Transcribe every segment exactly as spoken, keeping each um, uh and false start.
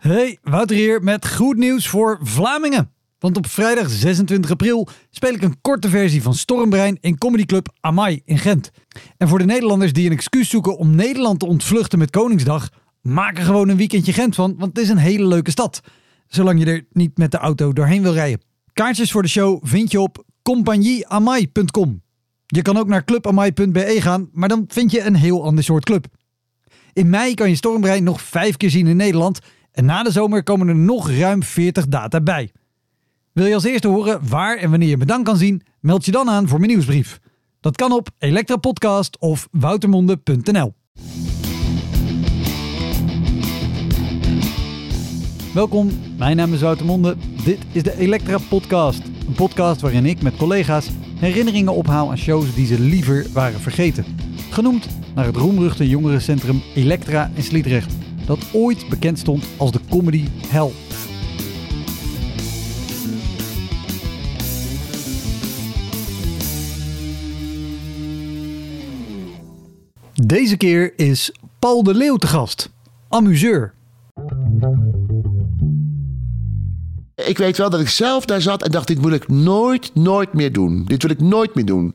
Hey, Wouter hier met goed nieuws voor Vlamingen. Want op vrijdag zesentwintig april speel ik een korte versie van Stormbrein in comedyclub Amai in Gent. En voor de Nederlanders die een excuus zoeken om Nederland te ontvluchten met Koningsdag, maak er gewoon een weekendje Gent van, want het is een hele leuke stad. Zolang je er niet met de auto doorheen wil rijden. Kaartjes voor de show vind je op compagnie amai punt com. Je kan ook naar club amai punt b e gaan, maar dan vind je een heel ander soort club. In mei kan je Stormbrein nog vijf keer zien in Nederland en na de zomer komen er nog ruim veertig data bij. Wil je als eerste horen waar en wanneer je me dan kan zien? Meld je dan aan voor mijn nieuwsbrief. Dat kan op Elektra Podcast of woutermonde punt n l. Welkom, mijn naam is Wouter Monde. Dit is de Elektra Podcast. Een podcast waarin ik met collega's herinneringen ophaal aan shows die ze liever waren vergeten. Genoemd naar het roemruchte jongerencentrum Elektra in Sliedrecht, dat ooit bekend stond als de comedy hell. Deze keer is Paul de Leeuw te gast, amuseur. Ik weet wel dat ik zelf daar zat en dacht, dit wil ik nooit, nooit meer doen. Dit wil ik nooit meer doen.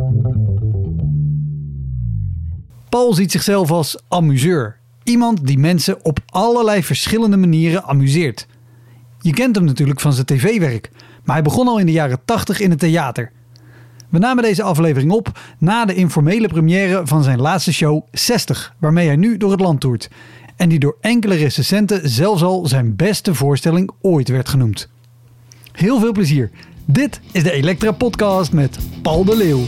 Paul ziet zichzelf als amuseur. Iemand die mensen op allerlei verschillende manieren amuseert. Je kent hem natuurlijk van zijn tv-werk, maar hij begon al in de jaren tachtig in het theater. We namen deze aflevering op na de informele première van zijn laatste show zestig, waarmee hij nu door het land toert. En die door enkele recensenten zelfs al zijn beste voorstelling ooit werd genoemd. Heel veel plezier. Dit is de Elektra Podcast met Paul de Leeuw.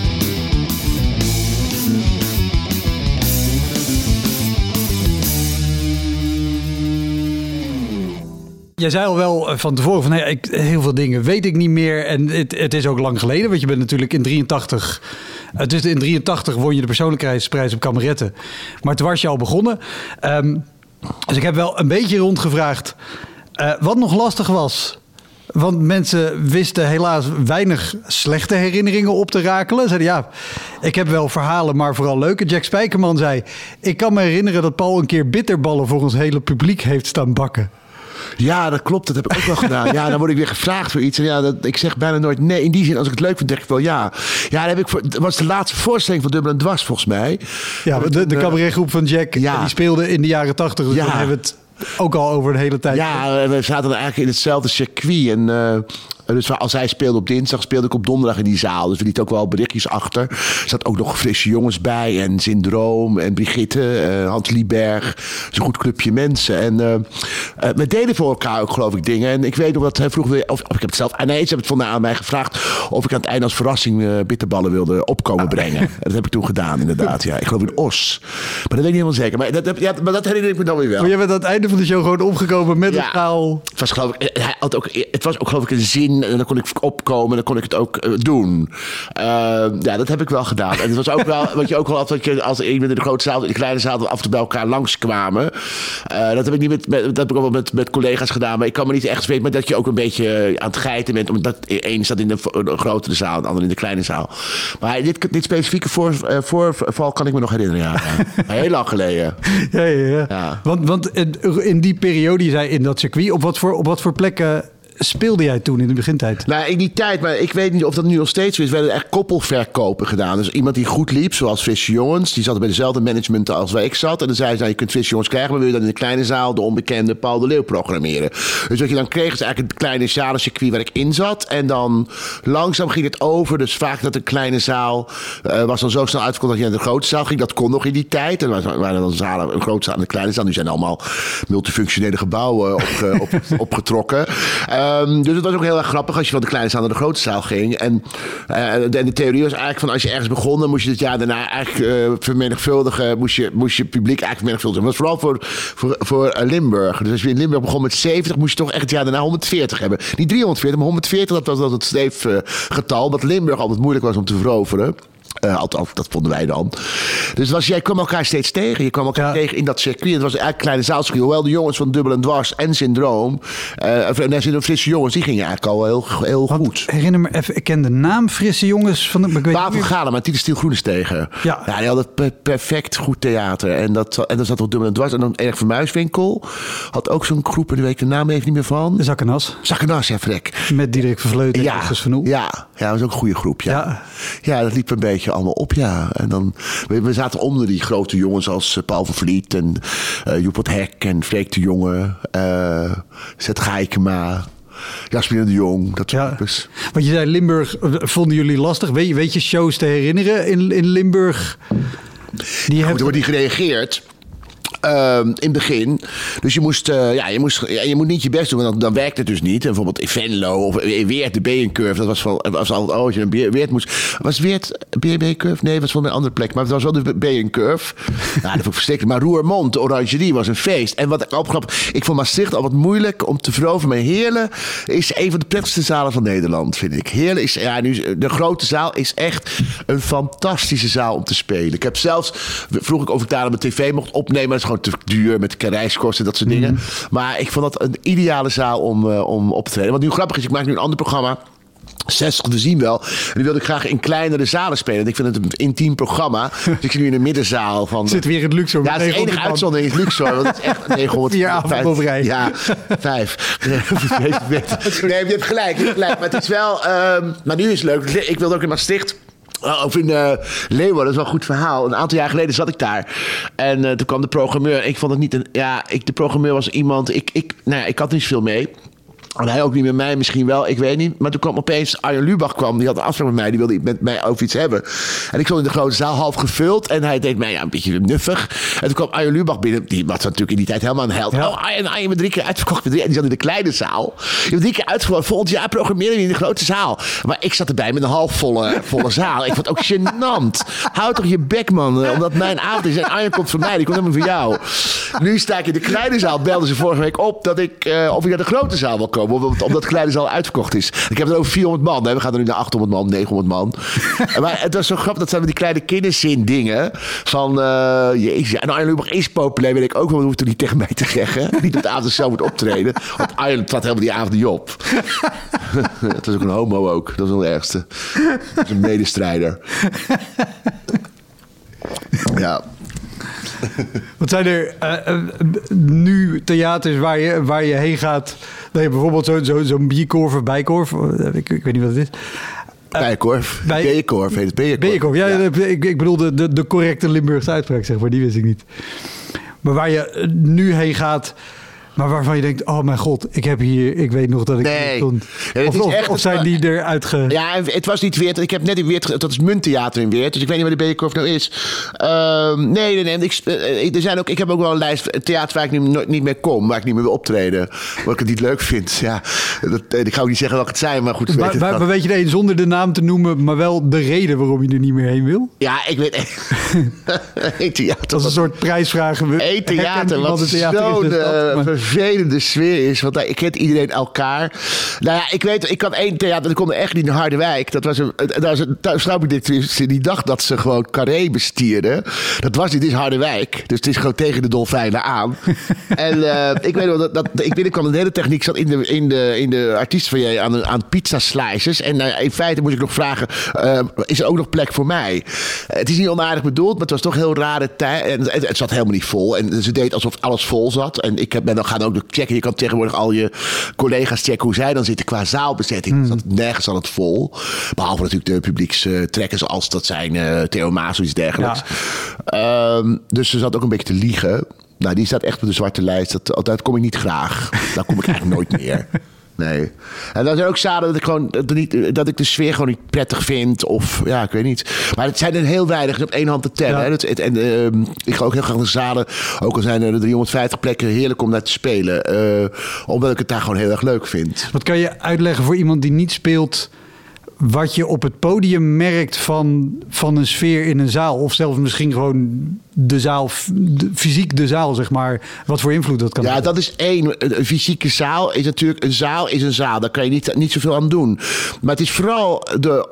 Jij zei al wel van tevoren van hey, ik, heel veel dingen weet ik niet meer en het, het is ook lang geleden, want je bent natuurlijk in drieëntachtig. Dus in drieëntachtig won je de persoonlijkheidsprijs op Kameretten. Maar toen was je al begonnen. Um, dus ik heb wel een beetje rondgevraagd uh, wat nog lastig was. Want mensen wisten helaas weinig slechte herinneringen op te rakelen. Zeiden ja, ik heb wel verhalen, maar vooral leuke. Jack Spijkerman zei, ik kan me herinneren dat Paul een keer bitterballen voor ons hele publiek heeft staan bakken. Ja, dat klopt. Dat heb ik ook wel gedaan. Ja, dan word ik weer gevraagd voor iets. En ja, dat, ik zeg bijna nooit nee. In die zin, als ik het leuk vind, denk ik wel ja. Ja, dat heb ik voor, dat was de laatste voorstelling van Dubbel en Dwars, volgens mij. Ja, de, de cabaretgroep van Jack, ja. Die speelde in de jaren tachtig. Dus ja. Dan hebben we het ook al over de hele tijd. Ja, we zaten dan eigenlijk in hetzelfde circuit. En uh, dus als hij speelde op dinsdag, speelde ik op donderdag in die zaal. Dus we lieten ook wel berichtjes achter. Er zat ook nog Frisse Jongens bij. En Syndroom en Brigitte, uh, Hans Lieberg. Zo'n goed clubje mensen. En uh, uh, we deden voor elkaar ook, geloof ik, dingen. En ik weet nog dat hij vroeg weer, of, of ik heb het zelf... Ah, nee, ze hebben het vandaag aan mij gevraagd of ik aan het einde als verrassing uh, bitterballen wilde opkomen brengen. Dat heb ik toen gedaan, inderdaad. Ja, ik geloof in Os. Maar dat weet ik niet helemaal zeker. Maar dat, ja, maar dat herinner ik me dan weer wel. Maar jij bent aan het einde van de show gewoon opgekomen met ja, een schaal. Het was, geloof ik, hij had ook, het was ook geloof ik een zin. En dan kon ik opkomen en dan kon ik het ook uh, doen. Uh, ja, dat heb ik wel gedaan. En het was ook wel, wat je ook wel had, wat je als iemand in de grote zaal, in de kleine zaal, af en toe bij elkaar langskwamen. Uh, dat heb ik niet met, met, dat heb ik ook wel met, met collega's gedaan. Maar ik kan me niet echt weten, maar dat je ook een beetje aan het geiten bent. Omdat één staat in de, de grotere zaal en de ander in de kleine zaal. Maar dit, dit specifieke voor, uh, voorval kan ik me nog herinneren. Ja. Heel lang geleden. Ja, ja, ja. ja. Want, want in die periode, je zei in dat circuit, op wat voor, op wat voor plekken speelde jij toen in de begintijd? Nou, in die tijd, maar ik weet niet of dat nu nog steeds zo is. We hebben echt koppelverkopen gedaan. Dus iemand die goed liep, zoals Frisse Jongens, die zat bij dezelfde management als waar ik zat. En dan zei ze, nou, je kunt Frisse Jongens krijgen, maar wil je dan in de kleine zaal de onbekende Paul de Leeuw programmeren. Dus wat je dan kreeg, is eigenlijk het kleine zalencircuit waar ik in zat. En dan langzaam ging het over. Dus vaak dat een kleine zaal uh, was dan zo snel uitverkocht dat je naar de grote zaal ging. Dat kon nog in die tijd. En er waren dan zalen, een grote zaal en een kleine zaal. Nu zijn allemaal multifunctionele gebouwen opge, op, opgetrokken. Uh, Um, dus het was ook heel erg grappig als je van de kleine zaal naar de grote zaal ging. En, uh, de, en de theorie was eigenlijk van als je ergens begon, dan moest je het jaar daarna eigenlijk uh, vermenigvuldigen. Moest je, moest je publiek eigenlijk vermenigvuldigen. Dat was vooral voor, voor, voor uh, Limburg. Dus als je in Limburg begon met zeventig, moest je toch echt het jaar daarna honderdveertig hebben. Niet driehonderdveertig, maar honderdveertig, dat was dat het steefgetal. Uh, wat Limburg altijd moeilijk was om te veroveren. Uh, althans, dat vonden wij dan. Dus was, jij kwam elkaar steeds tegen. Je kwam elkaar ja. tegen in dat circuit. Het was eigenlijk een kleine zaalcircuit. Hoewel de jongens van Dubbel en Dwars en Syndroom... Uh, en Frisse Jongens, die gingen eigenlijk al heel, heel Want, goed. Herinner me even, ik ken de naam Frisse Jongens van de... Pavel van Galen, maar Titus Stiel Groenes tegen. Ja. ja, die hadden per, perfect goed theater. En dat, en dat zat op Dubbel en Dwars. En dan Erg van Muiswinkel had ook zo'n groep... en daar weet ik de naam even niet meer van. Zakkenas. Zakkenas, ja, vrek. Met Diederik Vervleuten en ja, Justus van Oel. Ja, ja, dat was ook een goede groep, ja. ja. Ja, dat liep een beetje allemaal op, ja. En dan, we, we zaten onder die grote jongens als uh, Paul van Vliet en uh, Joep het Hek en Freek de Jonge, uh, Zet Geikema, Jasmin de Jong, dat soort ja. types. Want je zei Limburg, vonden jullie lastig? Weet je, weet je shows te herinneren in, in Limburg? Die ja, hebben... Er wordt niet gereageerd. Uh, in het begin. Dus je moest, uh, ja, je moest, ja, je moet niet je best doen, want dan, dan werkt het dus niet. En bijvoorbeeld in Venlo of in Weert, de B N-curve, dat was, van, was altijd, oh, als je een Weert moest. Was Weert B N-curve? Nee, dat was van een andere plek, maar het was wel de B N-curve. Ja, dat vond ik verstikkelijk. Maar Roermond, de Orangerie, was een feest. En wat ik opgrap, ik vond Maastricht al wat moeilijk om te veroveren. Maar Heerlen is een van de prettigste zalen van Nederland, vind ik. Heerlen is, ja, nu, de grote zaal is echt een fantastische zaal om te spelen. Ik heb zelfs, vroeg ik of ik daar op mijn tv mocht opnemen, gewoon te duur met reiskosten en dat soort dingen. Mm. Maar ik vond dat een ideale zaal om, uh, om op te treden. Wat nu grappig is, ik maak nu een ander programma. zestig te zien wel. En die wilde ik graag in kleinere zalen spelen. En ik vind het een intiem programma. Dus ik zit nu in de middenzaal van... Zit weer in het Luxor. Ja, het is de enige uitzondering in het Luxor. Want het is echt negenhonderd... Vier avonden op rij. Ja, vijf. Nee, je hebt gelijk. Je hebt gelijk. Maar het is wel... Um, maar nu is het leuk. Ik wilde ook in Maastricht... Of in uh, Leeuwarden, dat is wel een goed verhaal. Een aantal jaar geleden zat ik daar. En uh, toen kwam de programmeur. Ik vond het niet een... Ja, ik, de programmeur was iemand... Ik, ik, nou ja, ik had niet zoveel mee. En hij ook niet met mij, misschien wel, ik weet niet. Maar toen kwam opeens Arjen Lubach kwam. Die had een afspraak met mij. Die wilde met mij over iets hebben. En ik stond in de grote zaal, half gevuld. En hij deed mij ja, een beetje nuffig. En toen kwam Arjen Lubach binnen. Die was natuurlijk in die tijd helemaal een held. Ja. Oh, Arjen, Arjen, met drie keer uitverkocht. En die zat in de kleine zaal. Je hebt drie keer uitverkocht. Volgend jaar programmeren we in de grote zaal. Maar ik zat erbij met een halfvolle volle zaal. Ik vond het ook gênant. Houd toch je bek, man. Omdat mijn avond is. En Arjen komt voor mij. Die komt helemaal voor jou. Nu sta ik in de kleine zaal. Belden ze vorige week op dat ik, uh, of ik naar de grote zaal wil komen. Omdat de kleine zaal uitverkocht is. Ik heb er over vierhonderd man. Nee, we gaan er nu naar achthonderd man, negenhonderd man. Maar het was zo grappig. Dat zijn die kleine kinderzin dingen. Van, uh, jezus. En Arjen Lubach is populair, weet ik ook wel. Dat hoeft er niet tegen mij te zeggen. Niet op de avond zelf moet optreden. Want Arjen trad helemaal die avond niet op. Het was ook een homo ook. Dat is wel het ergste. Dat is een medestrijder. Ja. Wat zijn er uh, uh, nu theaters waar je, waar je heen gaat? Dat je bijvoorbeeld zo'n zo, zo bierkorf of bijkorf, ik, ik weet niet wat het is. Uh, bijkorf, bij, B-korf heet het B-korf. B-korf, ja, ja. Ik, ik bedoel de, de, de correcte Limburgse uitspraak, zeg maar, die wist ik niet. Maar waar je nu heen gaat... Maar waarvan je denkt, oh mijn god, ik heb hier, ik weet nog dat ik nee. stond. Ja, of, of, of zijn die eruit ge... Ja, het was niet Weert. Ik heb net in Weert, dat is Munttheater in Weert. Dus ik weet niet waar de B-korf nou is. Uh, nee, nee, nee. Ik, uh, er zijn ook, ik heb ook wel een lijst theater waar ik nu nooit niet meer kom. Waar ik niet meer wil optreden. Waar ik het niet leuk vind. Ja, dat, ik ga ook niet zeggen welke het zijn, maar goed. Maar, maar, maar weet je de een zonder de naam te noemen, maar wel de reden waarom je er niet meer heen wil? Ja, ik weet echt. theater, dat is een soort prijsvraag. Eén theater, wat zo'n uh, vervelende sfeer is. Want ik kent iedereen elkaar. Nou ja, ik weet, ik kan één theater, dat kon echt niet in Harderwijk. Dat was een, dat was een thuisvrouwbedirectrice die dacht dat ze gewoon Carré bestierden. Dat was niet, dit is Harderwijk. Dus het is gewoon tegen de dolfijnen aan. En uh, ik weet wel, dat, dat, ik binnenkwam, de hele techniek zat in de, in de, in de artiestenfoyer aan, aan pizza slices. En uh, in feite moest ik nog vragen, uh, is er ook nog plek voor mij? Uh, het is niet onaardig bedoeld, maar het was toch heel rare tijd. En het, het zat helemaal niet vol. En ze deed alsof alles vol zat. En ik ben dan gaan ook checken. Je kan tegenwoordig al je collega's checken hoe zij dan zitten qua zaalbezetting. Hmm. Zat nergens al het vol. Behalve natuurlijk de publiekstrekkers als dat zijn uh, Theo Maas of iets dergelijks. Ja. Um, dus ze zat ook een beetje te liegen. Nou, die staat echt op de zwarte lijst. Dat, dat kom ik niet graag. Daar kom ik eigenlijk nooit meer. Nee. En dan zijn ook zalen dat ik gewoon dat, niet, dat ik de sfeer gewoon niet prettig vind. Of ja, ik weet niet. Maar het zijn er heel weinig op één hand te tellen. Ja. Hè. Het, het, en uh, ik ga ook heel graag naar zalen. Ook al zijn er driehonderdvijftig plekken, heerlijk om naar te spelen. Uh, omdat ik het daar gewoon heel erg leuk vind. Wat kan je uitleggen voor iemand die niet speelt, wat je op het podium merkt van, van een sfeer in een zaal? Of zelfs misschien gewoon de zaal, de, fysiek de zaal, zeg maar, wat voor invloed dat kan Ja, hebben. dat is één. Een fysieke zaal is natuurlijk... Een zaal is een zaal. Daar kan je niet, niet zoveel aan doen. Maar het is vooral... De,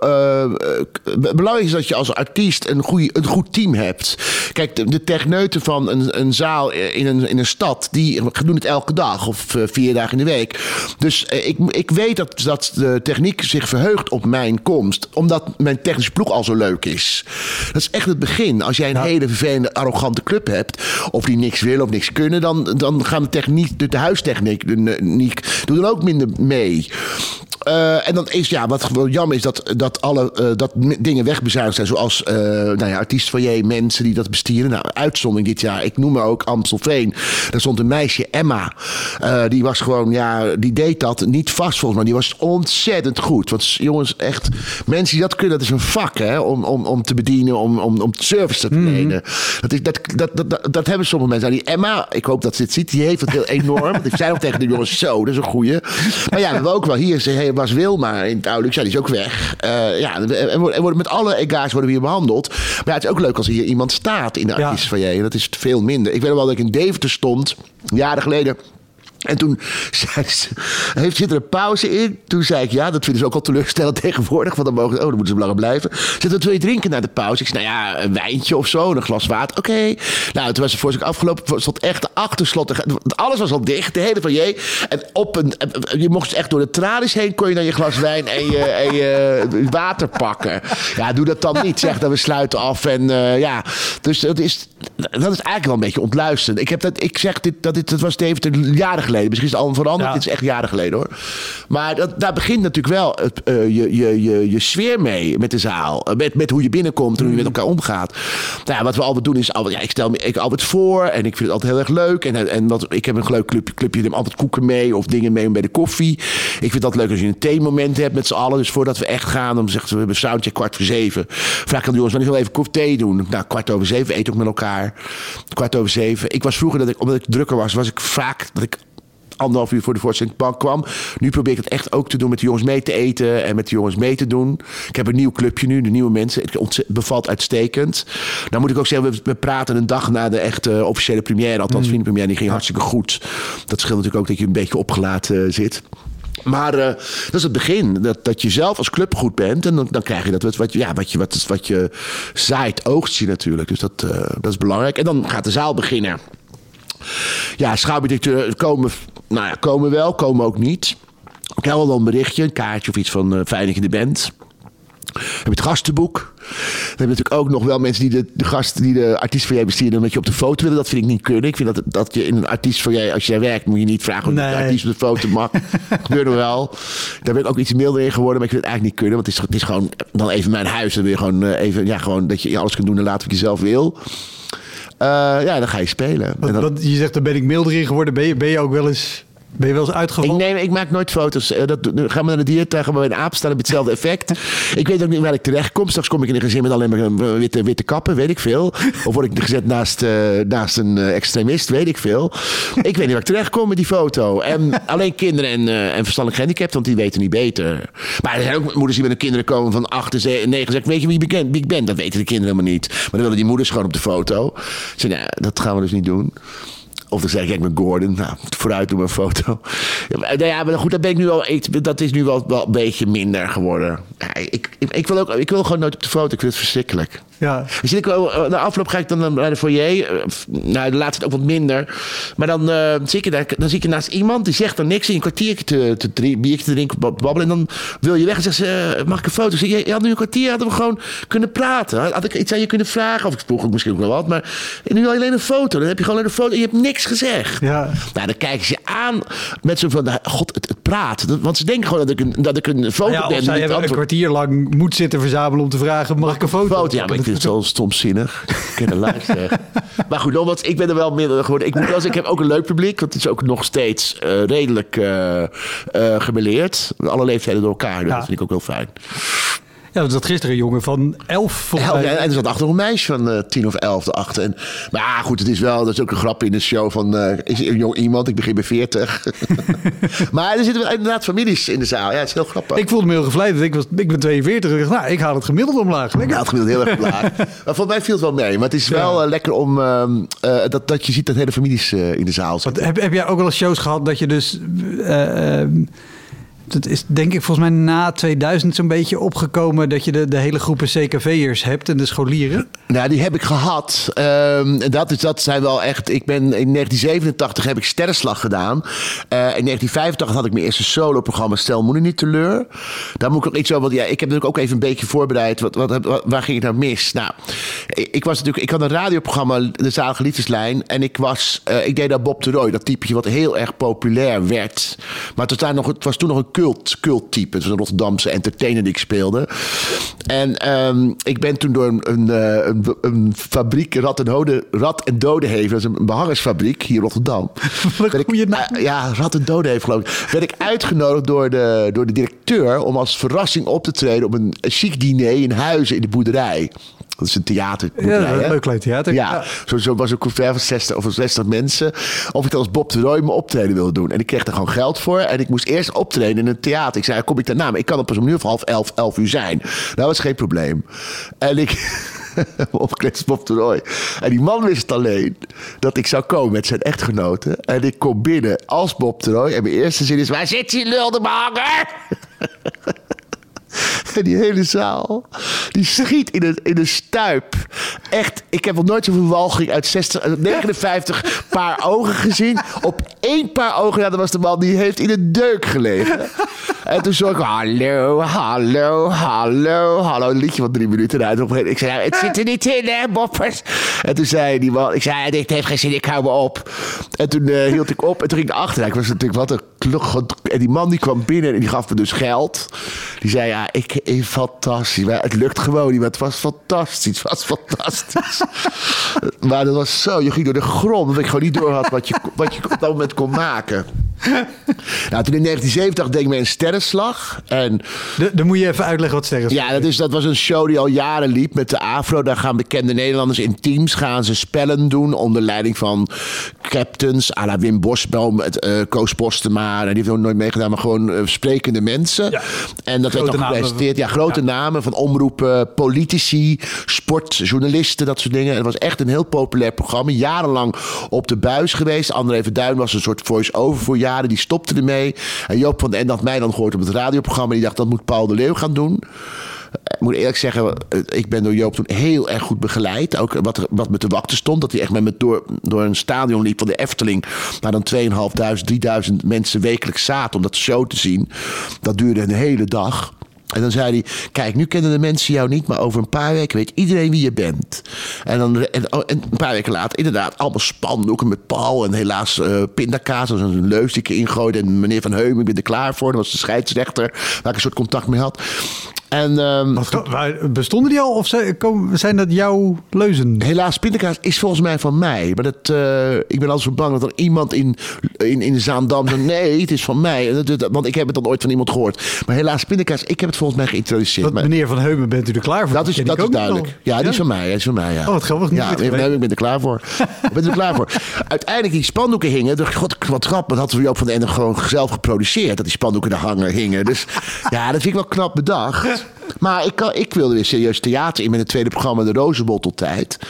uh, belangrijk is dat je als artiest een, goeie, een goed team hebt. Kijk, de, de techneuten van een, een zaal in een, in een stad... die doen het elke dag of uh, vier dagen in de week. Dus uh, ik, ik weet dat, dat de techniek zich verheugt op mijn komst. Omdat mijn technische ploeg al zo leuk is. Dat is echt het begin. Als jij een ja. hele vervelende, arrogante club hebt... of die niks willen of niks kunnen... dan, dan gaan de techniek, de, de huistechniek de, doet dan ook minder mee. Uh, en dan is, ja, wat jammer is dat, dat alle uh, dat dingen wegbezuinigd zijn. Zoals uh, nou ja, artiestfoyer, mensen die dat bestieren. Nou, uitzondering dit jaar. Ik noem maar ook Amstelveen. Daar stond een meisje, Emma. Uh, die was gewoon, ja, die deed dat niet vast volgens mij. Die was ontzettend goed. Want jongens, echt, mensen die dat kunnen, dat is een vak, hè. Om, om, om te bedienen, om, om, om service te verlenen. Mm-hmm. Dat, is, dat, dat, dat, dat, dat hebben sommige mensen. Die Emma, ik hoop dat ze dit ziet, die heeft het heel enorm. Want ik zei nog tegen de jongens, zo, dat is een goeie. Maar ja, we hebben ook wel hier, ze was Wilma in het oude Luxe, die is ook weg. Uh, ja, en worden met alle ega's worden we hier behandeld. Maar ja, het is ook leuk als hier iemand staat in de artiestenfoyer. En dat is veel minder. Ik weet wel dat ik in Deventer stond, jaren geleden. En toen zei ze, heeft, zit er een pauze in? Toen zei ik, ja, dat vinden ze ook al teleurstellend tegenwoordig. Want dan mogen, oh, dan moeten ze langer blijven. Ze zei, wat wil je drinken na de pauze? Ik zei, nou ja, een wijntje of zo, een glas water. Oké. Okay. Nou, toen was het voor zich afgelopen. Stond echt de achterslot. Alles was al dicht, de hele foyer. En op een, je mocht echt door de tralies heen, kon je dan je glas wijn en je, en je water pakken. Ja, doe dat dan niet. Zeg dat we sluiten af. En uh, ja, dus dat is, dat is eigenlijk wel een beetje ontluisterend. Ik heb dat, ik zeg dit, dat dit, dat was Deventer jaren geleden. Misschien is het al veranderd. Ja. Dit is echt jaren geleden, hoor. Maar dat, daar begint natuurlijk wel het, uh, je, je, je, je sfeer mee met de zaal. Met, met hoe je binnenkomt en hoe je met elkaar omgaat. Nou ja, wat we altijd doen is, ja, ik stel me ik altijd voor en ik vind het altijd heel erg leuk. En, en wat, ik heb een leuk clubje, clubje, neem altijd koeken mee of dingen mee bij de koffie. Ik vind het altijd leuk als je een theemoment hebt met z'n allen. Dus voordat we echt gaan, dan zegt we, we hebben soundcheck kwart voor zeven. Vraag ik aan de jongens, wanneer wil even kop thee doen? Nou, kwart over zeven, eet ook met elkaar. Kwart over zeven. Ik was vroeger, dat ik, omdat ik drukker was, was ik vaak dat ik anderhalf uur voor de voorstelling kwam. Nu probeer ik het echt ook te doen met de jongens mee te eten en met de jongens mee te doen. Ik heb een nieuw clubje nu, de nieuwe mensen. Het bevalt uitstekend. Nou moet ik ook zeggen, we praten een dag na de echte officiële première. Althans, mm. vriendenpremière, die ging hartstikke goed. Dat scheelt natuurlijk ook dat je een beetje opgelaten uh, zit. Maar uh, dat is het begin. Dat, dat je zelf als club goed bent. En dan, dan krijg je dat wat, ja, wat, je, wat, wat je zaait, oogst je natuurlijk. Dus dat, uh, dat is belangrijk. En dan gaat de zaal beginnen. Ja, schouwburgdirecteuren komen, nou ja, komen wel, komen ook niet. Ik heb wel een berichtje, een kaartje of iets van uh, Fijn dat je er bent. We hebben het gastenboek. We hebben natuurlijk ook nog wel mensen die de, de gast, die de artiest van jij bestieren, omdat je op de foto willen. Dat vind ik niet kunnen. Ik vind dat, dat je in een artiest van jij, als jij werkt, moet je niet vragen of nee. de artiest op de foto mag. Dat gebeurde wel. Daar ben ik ook iets milder in geworden, maar ik vind het eigenlijk niet kunnen. Want het is, het is gewoon dan even mijn huis. Dan wil je gewoon uh, even, ja, gewoon dat je alles kunt doen en laten wat je zelf wil. Uh, ja, dan ga je spelen. Wat, dan, wat, je zegt, daar ben ik milder in geworden. Ben je, ben je ook wel eens... Ben je wel eens uitgevallen? Ik, neem, ik maak nooit foto's. Uh, dat, gaan we naar de dieet, gaan we bij een aap staan, heb je hetzelfde effect. Ik weet ook niet waar ik terecht kom. Straks kom ik in een gezin met alleen maar witte, witte kappen, weet ik veel. Of word ik gezet naast, uh, naast een uh, extremist, weet ik veel. Ik weet niet waar ik terecht kom met die foto. En alleen kinderen en, uh, en verstandelijk gehandicapten, want die weten niet beter. Maar er zijn ook moeders die met hun kinderen komen van acht en negen en zeggen, weet je wie ik ben? Wie ik ben? Dat weten de kinderen helemaal niet. Maar dan willen die moeders gewoon op de foto. Ze nou, dat gaan we dus niet doen. Of dan zeg ik, ik ben Gordon. Nou, vooruit doen we een foto. Ja, ja, maar goed, dat, ben ik nu al, dat is nu wel, wel een beetje minder geworden. Ja, ik, ik, ik, wil ook, ik wil gewoon nooit op de foto. Ik vind het verschrikkelijk. Ja. Dus ik, na afloop ga ik dan naar de foyer. Nou, de laatste ook wat minder. Maar dan, uh, zie je daar, dan zie ik je naast iemand. Die zegt dan niks. En je een kwartiertje te, te drinken, biertje te drinken, babbelen. En dan wil je weg en zegt ze, uh, mag ik een foto? Zeg je, je had nu een kwartier, hadden we gewoon kunnen praten. Had ik iets aan je kunnen vragen? Of ik vroeg ook misschien ook wel wat. Maar nu alleen een foto. Dan heb je gewoon een foto en je hebt niks gezegd. Ja. Nou, dan kijken ze je aan met zo van, god, het, het praat. Want ze denken gewoon dat ik een, dat ik een foto ja, ben. Of zij hebben een kwartier lang moet zitten verzamelen om te vragen, mag ik een foto? foto? Ja, maar ik vind het zo stomzinnig. Ik ken een luisteren. Maar goed, want ik ben er wel minder geworden. Ik moet wel zeggen, ik heb ook een leuk publiek. Want het is ook nog steeds uh, redelijk uh, uh, gemêleerd. Alle leeftijden door elkaar. Dus ja. Dat vind ik ook heel fijn. Ja, dat zat gisteren een jongen van elf volgens mij. Ja, en er zat achter nog een meisje van uh, tien of elf erachter. En, maar ja, goed, het is wel, dat is ook een grap in de show van, uh, is een jong iemand, ik begin bij veertig. Maar er zitten inderdaad families in de zaal. Ja, het is heel grappig. Ik voelde me heel gevleid. Ik, was, ik ben tweeënveertig. Ik dacht, nou, ik haal het gemiddeld omlaag. Lekker. Ja, het gemiddeld heel erg omlaag. Maar volgens mij viel het wel mee. Maar het is wel ja. uh, lekker om, uh, uh, dat, dat je ziet dat hele families uh, in de zaal zitten. Heb, heb jij ook wel eens shows gehad dat je dus... Uh, uh, Dat is denk ik volgens mij na tweeduizend zo'n beetje opgekomen... dat je de, de hele groepen C K V'ers hebt en de scholieren. Nou, die heb ik gehad. Um, dat, is, dat zijn wel echt... Ik ben in negentien zevenentachtig heb ik Sterrenslag gedaan. Uh, in negentien vijfentachtig had ik mijn eerste solo-programma... Stel moeder niet teleur. Daar moet ik ook iets over... Want ja, ik heb natuurlijk ook even een beetje voorbereid. Wat, wat, wat, waar ging het nou mis? Nou, ik, ik was natuurlijk... Ik had een radioprogramma, De Zalige Liefdeslijn. En ik was... Uh, ik deed daar Bob de Roy. Dat typetje wat heel erg populair werd. Maar het was, daar nog, het was toen nog een cult, cult type. Het was een Rotterdamse entertainer die ik speelde. En um, ik ben toen door een, een, een, een fabriek, Rad en, Dode, Rad en Dodenheven, dat is een behangersfabriek hier in Rotterdam. Wat ik, je naam? Uh, ja, Rad en Dodenheven geloof ik. Werd ik uitgenodigd door de, door de directeur om als verrassing op te treden op een, een chic diner in Huizen in de Boerderij. Dat is een theater. Ja, een leuk klein theater. Ja, ja. Zo, zo was een couvert van zestig of zestig mensen. Of ik dan als Bob de Roy mijn optreden wilde doen. En ik kreeg er gewoon geld voor. En ik moest eerst optreden in een theater. Ik zei, kom ik daarna? Maar ik kan er pas om nu of half elf, elf uur zijn. Dat was geen probleem. En ik... opgekleed als Bob de Roy. En die man wist alleen dat ik zou komen met zijn echtgenote. En ik kom binnen als Bob de Roy. En mijn eerste zin is, waar zit die lul de behanger? En die hele zaal, die schiet in een, in een stuip. Echt, ik heb nog nooit zoveel walging uit zestig, negenenvijftig paar ogen gezien. Op één paar ogen, ja, dat was de man die heeft in een deuk gelegen. En toen zong ik, hallo, hallo, hallo, hallo. Een liedje van drie minuten. En ik zei, het zit er niet in, hè, boppers. En toen zei die man, ik zei, het heeft geen zin, ik hou me op. En toen uh, hield ik op en toen ging ik achter. Ik was natuurlijk, wat een klug. En die man die kwam binnen en die gaf me dus geld. Die zei, ja, ik, ik fantastisch. Maar het lukt gewoon niet, maar het was fantastisch. Het was fantastisch. Maar dat was zo, je ging door de grond, dat ik gewoon niet door had wat je, wat je op dat moment kon maken. Nou, toen in negentien zeventig deed ik mee een sterrenslag. En de, dan moet je even uitleggen wat sterrenslag is. Ja, dat, is, dat was een show die al jaren liep met de AVRO. Daar gaan bekende Nederlanders in teams gaan ze spellen doen. Onder leiding van captains, à la Wim Bosboom, het, uh, Koos Postema. Die heeft ook nooit meegedaan, maar gewoon uh, sprekende mensen. Ja. En dat grote werd dan gepresenteerd. Ja, grote ja. namen van omroepen, politici, sportjournalisten, dat soort dingen. En het was echt een heel populair programma. Jarenlang op de buis geweest. André Verduin was een soort voice-over voor jaren. Die stopte ermee. En Joop van den Ende had mij dan gehoord op het radioprogramma. Die dacht, dat moet Paul de Leeuw gaan doen. Ik moet eerlijk zeggen, ik ben door Joop toen heel erg goed begeleid. Ook wat, wat me te wachten stond. Dat hij echt met me door, door een stadion liep van de Efteling. Waar dan tweeduizend, drieduizend mensen wekelijks zaten om dat show te zien. Dat duurde een hele dag. En dan zei hij, kijk, nu kennen de mensen jou niet, maar over een paar weken weet iedereen wie je bent. En dan en, en een paar weken later, inderdaad, allemaal spandoeken met Paul en helaas uh, pindakaas. Dat was een leus die ik ingooide. En meneer Van Heumen, ik ben er klaar voor. Dat was de scheidsrechter waar ik een soort contact mee had. En, um, Wat, bestonden die al of zijn dat jouw leuzen? Helaas, pindakaas is volgens mij van mij. Maar dat, uh, ik ben altijd zo bang dat er iemand in, in, in Zaandam zegt, nee, het is van mij. Want ik heb het dan ooit van iemand gehoord. Maar helaas, pindakaas, ik heb het volgens mij geïntroduceerd. Dat meneer Van Heumen, bent u er klaar voor? Dat is, dat dat is duidelijk. Al. Ja, die ja? is van mij. Die is van mij ja. Oh, wat grappig. Ja, meneer Van Heumen, ik ben er klaar voor. Ik ben er klaar voor. Uiteindelijk, die spandoeken hingen. God, wat grappig, dat hadden we Joop van den Ende gewoon zelf geproduceerd. Dat die spandoeken er hangen hingen. Dus ja, dat vind ik wel knap bedacht. Maar ik, ik wilde weer serieus theater in met het tweede programma De Rozenbotteltijd.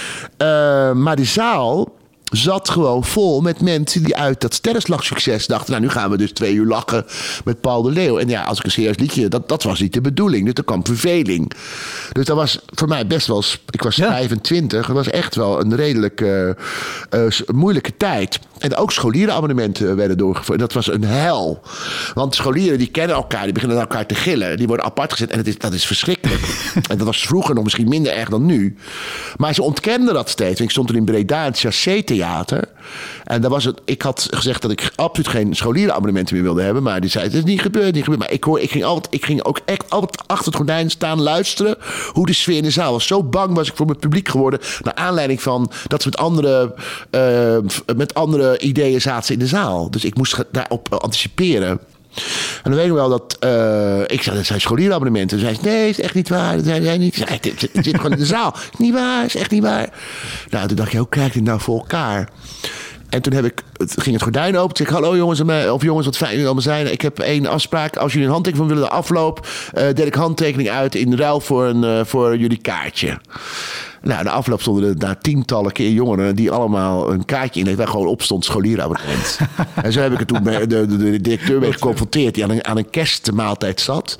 Uh, maar de zaal zat gewoon vol met mensen die uit dat sterrenslagsucces dachten, nou, nu gaan we dus twee uur lachen met Paul de Leeuw. En ja, als ik een serieus liedje, dat, dat was niet de bedoeling. Dus er kwam verveling. Dus dat was voor mij best wel, ik was ja. vijfentwintig, het was echt wel een redelijk uh, uh, moeilijke tijd. En ook scholierenabonnementen werden doorgevoerd. Dat was een hel. Want scholieren die kennen elkaar, die beginnen elkaar te gillen. Die worden apart gezet en het is, dat is verschrikkelijk. En dat was vroeger nog misschien minder erg dan nu. Maar ze ontkenden dat steeds. Ik stond er in Breda in het Chassé-theater. En daar was het, ik had gezegd dat ik absoluut geen scholierenabonnementen meer wilde hebben. Maar die zei, het is niet gebeurd, niet gebeurd. Maar ik, hoor, ik, ging altijd, ik ging ook echt altijd achter het gordijn staan luisteren hoe de sfeer in de zaal was. Zo bang was ik voor mijn publiek geworden. Naar aanleiding van dat we met andere, uh, met andere ideeën zaten in de zaal. Dus ik moest daarop anticiperen. En dan weet ik wel dat... Uh, ik zei, dat zijn scholierenabonnementen. Toen zei ze, nee, is echt niet waar. Dat zijn zij niet. Ik zei, het zit gewoon in de zaal. Is niet waar, is echt niet waar. Nou, toen dacht ik, hoe krijg ik dit nou voor elkaar? En toen heb ik, het ging het gordijn open. Toen zei ik, hallo jongens, of jongens, wat fijn jullie allemaal zijn. Ik heb één afspraak. Als jullie een handtekening van willen, de afloop... Uh, deel ik handtekening uit in ruil voor, een, uh, voor jullie kaartje. Nou, de afloop stonden er daar tientallen keer jongeren... die allemaal een kaartje in hebben. Waar gewoon op stond scholierenabonnement. En zo heb ik er toen bij de, de, de directeur mee geconfronteerd... die aan een, aan een kerstmaaltijd zat...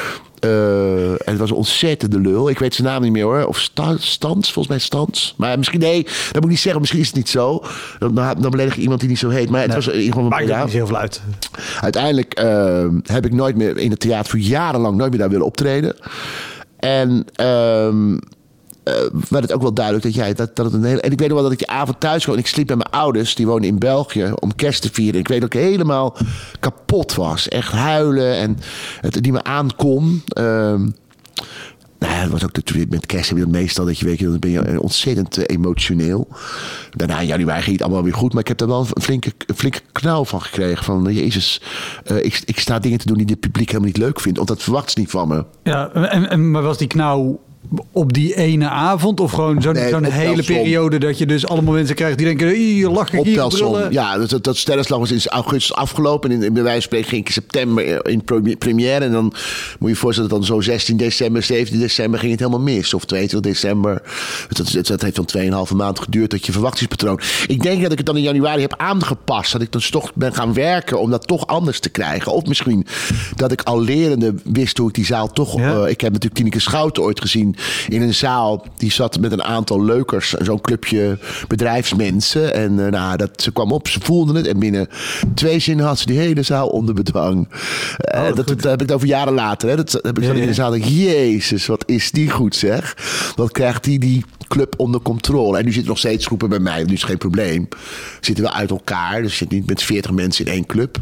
Uh, en het was een ontzettende lul. Ik weet zijn naam niet meer hoor. Of Sta- Stans, volgens mij Stans. Maar misschien, nee, dat moet ik niet zeggen. Misschien is het niet zo. Dan, dan beledig ik iemand die niet zo heet. Maar het nee, was in ieder geval maakt er niet heel veel uit. Uiteindelijk uh, heb ik nooit meer in het theater... voor jarenlang nooit meer daar willen optreden. En... Uh, Uh, werd het ook wel duidelijk dat jij dat, dat het een hele. En ik weet nog wel dat ik die avond thuis kwam en ik sliep bij mijn ouders, die wonen in België, om kerst te vieren. Ik weet dat ik helemaal kapot was. Echt huilen en het niet meer aankon. Uh, nou ja, het was ook natuurlijk met kerst heb je dat meestal dat je weet, dan ben je ontzettend uh, emotioneel. Daarna in januari ging het allemaal weer goed, maar ik heb er wel een flinke, een flinke knauw van gekregen. Van Jezus, uh, ik, ik sta dingen te doen die het publiek helemaal niet leuk vindt, want dat verwacht ze niet van me. Ja, en, en maar was die knauw op die ene avond? Of gewoon zo'n, nee, zo'n hele periode dat je dus allemaal mensen krijgt die denken, hier lachen, hier brullen. Ja, dat, dat, dat sterrenslag was in augustus afgelopen. En in, in bij wijze van spreken ging ik in september in première. En dan moet je je voorstellen dat dan zo zestien december, zeventien december ging het helemaal mis. Of tweeëntwintig december. Dat, dat, dat heeft dan tweeënhalve maand geduurd dat je verwachtingspatroon. Ik denk dat ik het dan in januari heb aangepast. Dat ik dan toch ben gaan werken om dat toch anders te krijgen. Of misschien dat ik al lerende wist hoe ik die zaal toch... Ja. Uh, ik heb natuurlijk Tineke Schouten ooit gezien in een zaal. Die zat met een aantal leukers. Zo'n clubje bedrijfsmensen. En uh, nou, dat, ze kwam op, ze voelden het. En binnen twee zinnen had ze die hele zaal onder bedwang. Uh, oh, dat, dat, dat heb ik het over jaren later. Hè. Dat heb ik ja, dan in de zaal. Denk, Jezus, wat is die goed zeg. Wat krijgt die die club onder controle. En nu zitten nog steeds groepen bij mij. Nu is het geen probleem. Zitten we uit elkaar. Dus je zit niet met veertig mensen in één club.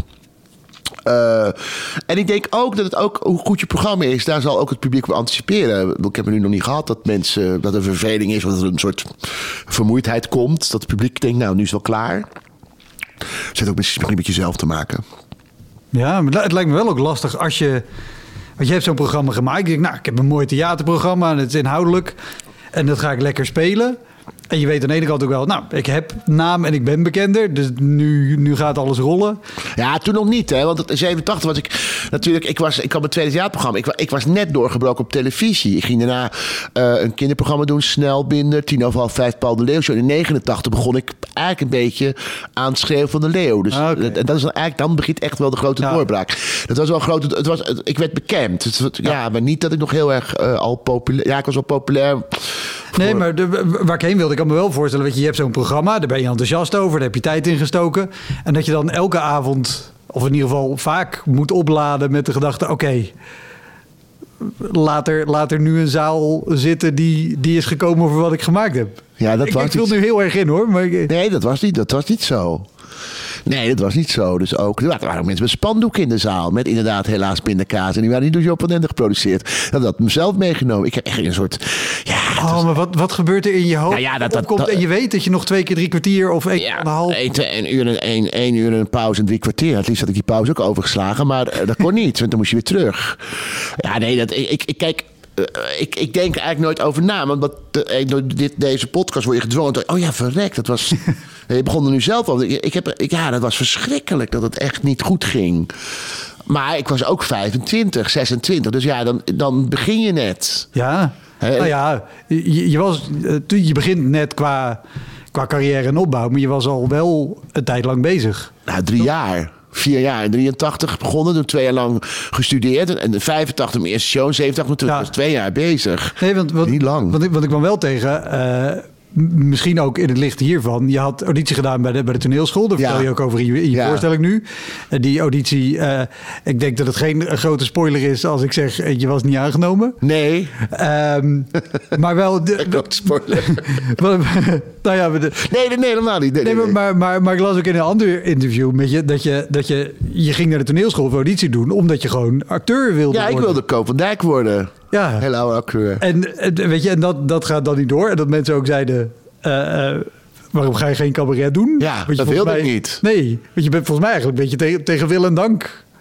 Uh, en ik denk ook dat het ook, hoe goed je programma is, daar zal ook het publiek op anticiperen. Ik heb het nu nog niet gehad dat mensen, dat er verveling is, of dat er een soort vermoeidheid komt. Dat het publiek denkt, nou, nu is het wel klaar. Het heeft ook misschien met jezelf te maken. Ja, maar het lijkt me wel ook lastig als je, want je hebt zo'n programma gemaakt. Ik denk, nou, ik heb een mooi theaterprogramma en het is inhoudelijk. En dat ga ik lekker spelen. En je weet aan de ene kant ook wel, nou, ik heb naam en ik ben bekender. Dus nu, nu gaat alles rollen. Ja, toen nog niet, hè. Want in zevenentachtig was ik natuurlijk... Ik, was, ik had mijn tweede theaterprogramma. Ik, ik was net doorgebroken op televisie. Ik ging daarna uh, een kinderprogramma doen. Snelbinder, tien over half vijf, Paul de Leeuw. Zo in negenentachtig begon ik eigenlijk een beetje aan het schreeuwen van de Leeuw. Dus ah, okay. dat, dat is dan eigenlijk, dan begint echt wel de grote ja. doorbraak. Dat was wel groot. Het was, het, ik werd bekend. Het, het, ja. ja, maar niet dat ik nog heel erg uh, al populair... Ja, ik was wel populair... Nee, voor... maar de, waar ik heen wilde, ik kan me wel voorstellen, weet je, je hebt zo'n programma, daar ben je enthousiast over, daar heb je tijd in gestoken. En dat je dan elke avond, of in ieder geval vaak, moet opladen met de gedachte, oké, okay, laat, er, laat er nu een zaal zitten die, die is gekomen voor wat ik gemaakt heb. Ja, dat ik, was ik wil niet... nu heel erg in hoor. Maar ik... Nee, dat was, niet, dat was niet zo. Nee, dat was niet zo. Dus ook, er waren ook mensen met spandoeken in de zaal. Met inderdaad helaas pindakaas. En die waren niet door Job van Ende geproduceerd. Dat had ik mezelf meegenomen. Ik heb echt een soort... Ja, oh, was... maar wat, wat gebeurt er in je hoofd? Nou ja, dat, dat, opkomt, dat, en je weet dat je nog twee keer drie kwartier of één ja, en een half... Een, een, uur en, een, een uur en een pauze en drie kwartier. Het liefst had ik die pauze ook overgeslagen. Maar uh, dat kon niet, want dan moest je weer terug. Ja, nee, dat, ik, ik kijk... Uh, ik, ik denk eigenlijk nooit over na. Want dat, uh, dit, deze podcast word je gedwongen. Oh ja, verrek, dat was... je begon er nu zelf al. Ik, ik heb, ik, ja, dat was verschrikkelijk dat het echt niet goed ging. Maar ik was ook vijfentwintig, zesentwintig. Dus ja, dan, dan begin je net. Ja, He, nou ja, je, je, was, je begint net qua, qua carrière en opbouw. Maar je was al wel een tijd lang bezig. Nou, drie jaar. Vier jaar. In drieëntachtig begonnen, toen twee jaar lang gestudeerd. En in vijfentachtig mijn eerste show, zevenentachtig toen ja. was twee jaar bezig. Nee, want, want, niet lang. Want ik, want ik kwam wel tegen... Uh, misschien ook in het licht hiervan. Je had auditie gedaan bij de, bij de toneelschool. Daar vertel ja. je ook over in je, in je ja. voorstelling nu. En die auditie, uh, ik denk dat het geen grote spoiler is als ik zeg, je was niet aangenomen. Nee. Um, maar wel... De, grote spoiler. nou ja, de, nee, nee, nee, helemaal niet. Nee, nee, nee. Maar, maar, maar ik las ook in een ander interview met je dat je, dat je, je ging naar de toneelschool voor auditie doen, omdat je gewoon acteur wilde ja, worden. Ja, ik wilde Koop van Dijk worden. Ja. Heel oude acteur. En, weet je, en dat, dat gaat dan niet door. En dat mensen ook zeiden... Uh, uh, waarom ga je geen cabaret doen? Ja, dat wilde ik niet. Nee, want je bent volgens mij eigenlijk een beetje tegen, tegen wil en dank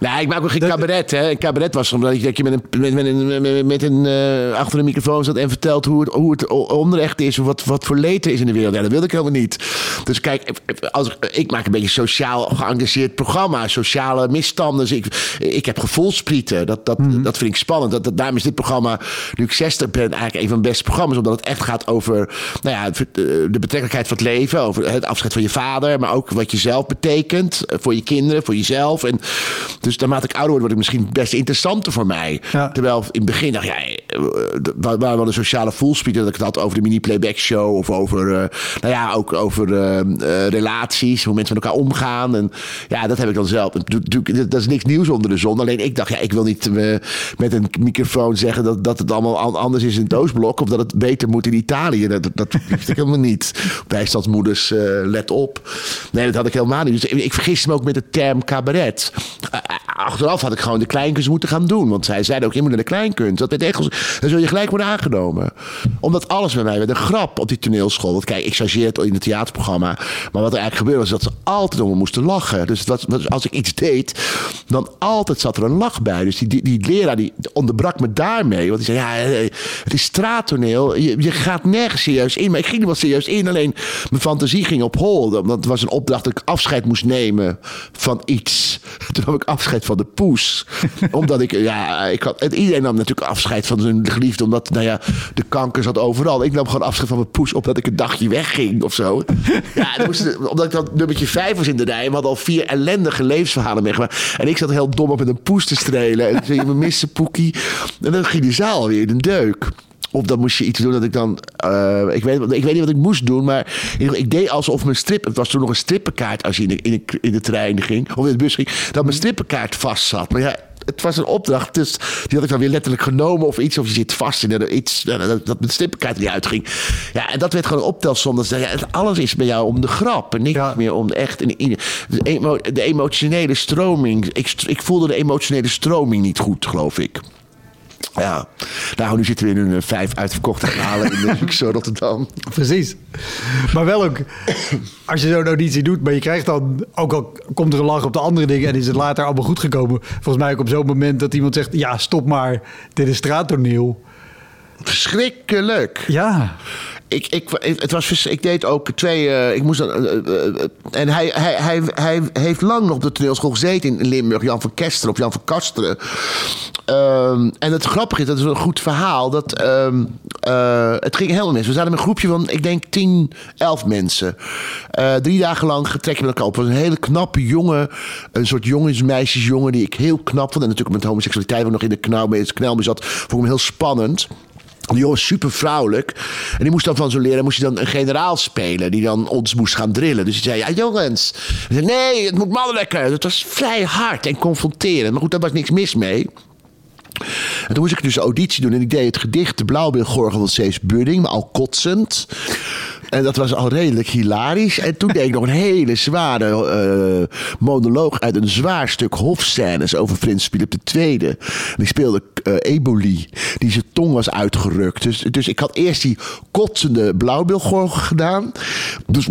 Nee, ik maak ook geen cabaret. Hè. Een cabaret was omdat je, dat je met een, met, met een, met, met een uh, achter een microfoon zat en vertelt hoe het, hoe het onrecht is, wat, wat voor leed er is in de wereld. Ja, dat wilde ik helemaal niet. Dus kijk, als, ik maak een beetje sociaal geëngageerd programma, sociale misstanden. Dus ik, ik heb gevoelsprieten. Dat, dat, mm-hmm. dat vind ik spannend. Dat, dat, daarom is dit programma, nu ik zestig ben, eigenlijk een van de beste programma's, omdat het echt gaat over nou ja, de betrekkelijkheid van het leven, over het afscheid van je vader, maar ook wat je zelf betekent voor je kinderen, voor jezelf. En dus naarmate ik ouder word, wordt het misschien best interessanter voor mij. Ja. Terwijl in het begin dacht ik, ja, waar waren wel de sociale voelsprieten dat ik het had over de mini-playback show of over, uh, nou ja, ook over uh, uh, relaties, hoe mensen met elkaar omgaan. En ja, dat heb ik dan zelf. Dat is niks nieuws onder de zon. Alleen ik dacht, ja, ik wil niet uh, met een microfoon zeggen dat, dat het allemaal anders is in het Oostblok of dat het beter moet in Italië. Dat, dat wist ik helemaal niet. Bijstandsmoeders, uh, let op. Nee, dat had ik helemaal niet. Dus ik, ik vergis me ook met de term cabaret. Uh, achteraf had ik gewoon de kleinkunst moeten gaan doen. Want zij zeiden ook, je moet naar de kleinkunst. Dat werd echt, dan zul je gelijk worden aangenomen. Omdat alles bij mij werd een grap op die toneelschool. Want kijk, ik chargeerde het in het theaterprogramma. Maar wat er eigenlijk gebeurde was dat ze altijd om me moesten lachen. Dus het was, als ik iets deed, dan altijd zat er een lach bij. Dus die, die, die leraar die onderbrak me daarmee. Want die zei, ja, het is straattoneel. Je, je gaat nergens serieus in. Maar ik ging er wel serieus in. Alleen mijn fantasie ging op hol. Want het was een opdracht dat ik afscheid moest nemen van iets. Toen nam ik afscheid van de poes. Omdat ik, ja, ik had, iedereen nam natuurlijk afscheid van zijn geliefde. Omdat, nou ja, de kanker zat overal. Ik nam gewoon afscheid van mijn poes. Omdat ik een dagje wegging of zo. Ja, dan moest, omdat ik dan nummertje vijf was in de rij. We hadden al vier ellendige levensverhalen meegemaakt. En ik zat heel dom op met een poes te strelen. En toen zei je, me missen, Poekie. En dan ging de zaal weer in een deuk. Of dan moest je iets doen dat ik dan... Uh, ik, weet, ik weet niet wat ik moest doen, maar ik deed alsof mijn strip... Het was toen nog een strippenkaart als je in de, in de, in de trein ging. Of in de bus ging. Dat mijn strippenkaart vast zat. Maar ja, het was een opdracht. Dus die had ik dan weer letterlijk genomen of iets. Of je zit vast in er iets... Dat, dat mijn strippenkaart niet uitging. Ja, en dat werd gewoon een optelsom. Dat, ja, alles is bij jou om de grap. En niks ja. meer om de echt... De, emo, de emotionele stroming. Ik, ik voelde de emotionele stroming niet goed, geloof ik. Ja, nou, nu zitten we in een vijf uitverkochte halen in de luxe Rotterdam. Precies. Maar wel ook, als je zo'n auditie doet, maar je krijgt dan, ook al komt er een lach op de andere dingen en is het later allemaal goed gekomen. Volgens mij ook op zo'n moment dat iemand zegt, ja, stop maar, dit is straattoneel. Verschrikkelijk. Ja. Ik, ik, het was, ik deed ook twee... Uh, ik moest dan, uh, uh, en hij, hij, hij, hij heeft lang nog op de toneelschool gezeten in Limburg. Jan van Kesteren of Jan van Kasteren. Um, en het grappige is, dat is een goed verhaal. Dat, um, uh, het ging heel mis. We zaten met een groepje van, ik denk, tien, elf mensen. Uh, drie dagen lang getrek met elkaar op. Het was een hele knappe jongen. Een soort jongensmeisjesjongen die ik heel knap vond. En natuurlijk met homoseksualiteit, waar nog in de knauw mee, knel mee zat, vond ik hem heel spannend. Die jongen was super vrouwelijk. En die moest dan van zo'n leraar moest hij dan een generaal spelen. Die dan ons moest gaan drillen. Dus hij zei, ja jongens. Hij zei, nee, het moet mannelijker. Dat was vrij hard en confronterend. Maar goed, daar was niks mis mee. En toen moest ik dus een auditie doen. En ik deed het gedicht De Blauwbeelgorgel van Cees Budding. Maar al kotsend. En dat was al redelijk hilarisch. En toen deed ik nog een hele zware uh, monoloog uit een zwaar stuk hofscènes over Prins Philip de Tweede. En ik speelde uh, Eboli, die zijn tong was uitgerukt. Dus, dus ik had eerst die kotsende blauwbeelgorgel gedaan. Dus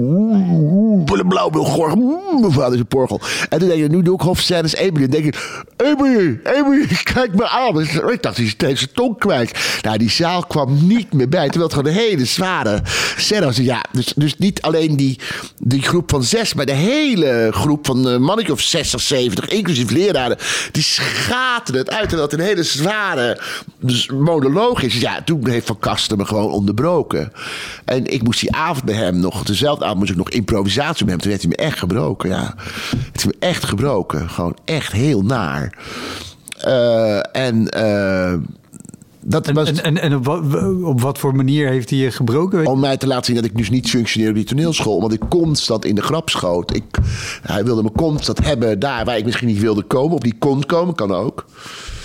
de blauwbeelgorgel, mevrouw is een porgel. En toen denk ik, nu doe ik hofscènes Eboli. En denk ik, Eboli, Eboli, kijk me aan. Dus ik dacht, hij is steeds zijn tong kwijt. Nou, die zaal kwam niet meer bij. Terwijl het gewoon een hele zware... Ja, dus, dus niet alleen die, die groep van zes, maar de hele groep van een mannetje of zestig, zeventig, inclusief leraren, die schaten het uit en dat een hele zware monoloog is. Ja, toen heeft Van Kasten me gewoon onderbroken. En ik moest die avond bij hem nog, dezelfde avond moest ik nog improvisatie met hem. Toen heeft hij me echt gebroken, ja. Het is me echt gebroken. Gewoon echt heel naar. Uh, en... Uh, Dat was... En, en, en op, wat, op wat voor manier heeft hij je gebroken? Om mij te laten zien dat ik dus niet functioneer op die toneelschool. Omdat ik constant in de grap schoot. Ik, hij wilde me constant hebben daar waar ik misschien niet wilde komen. Of niet kon komen, kan ook.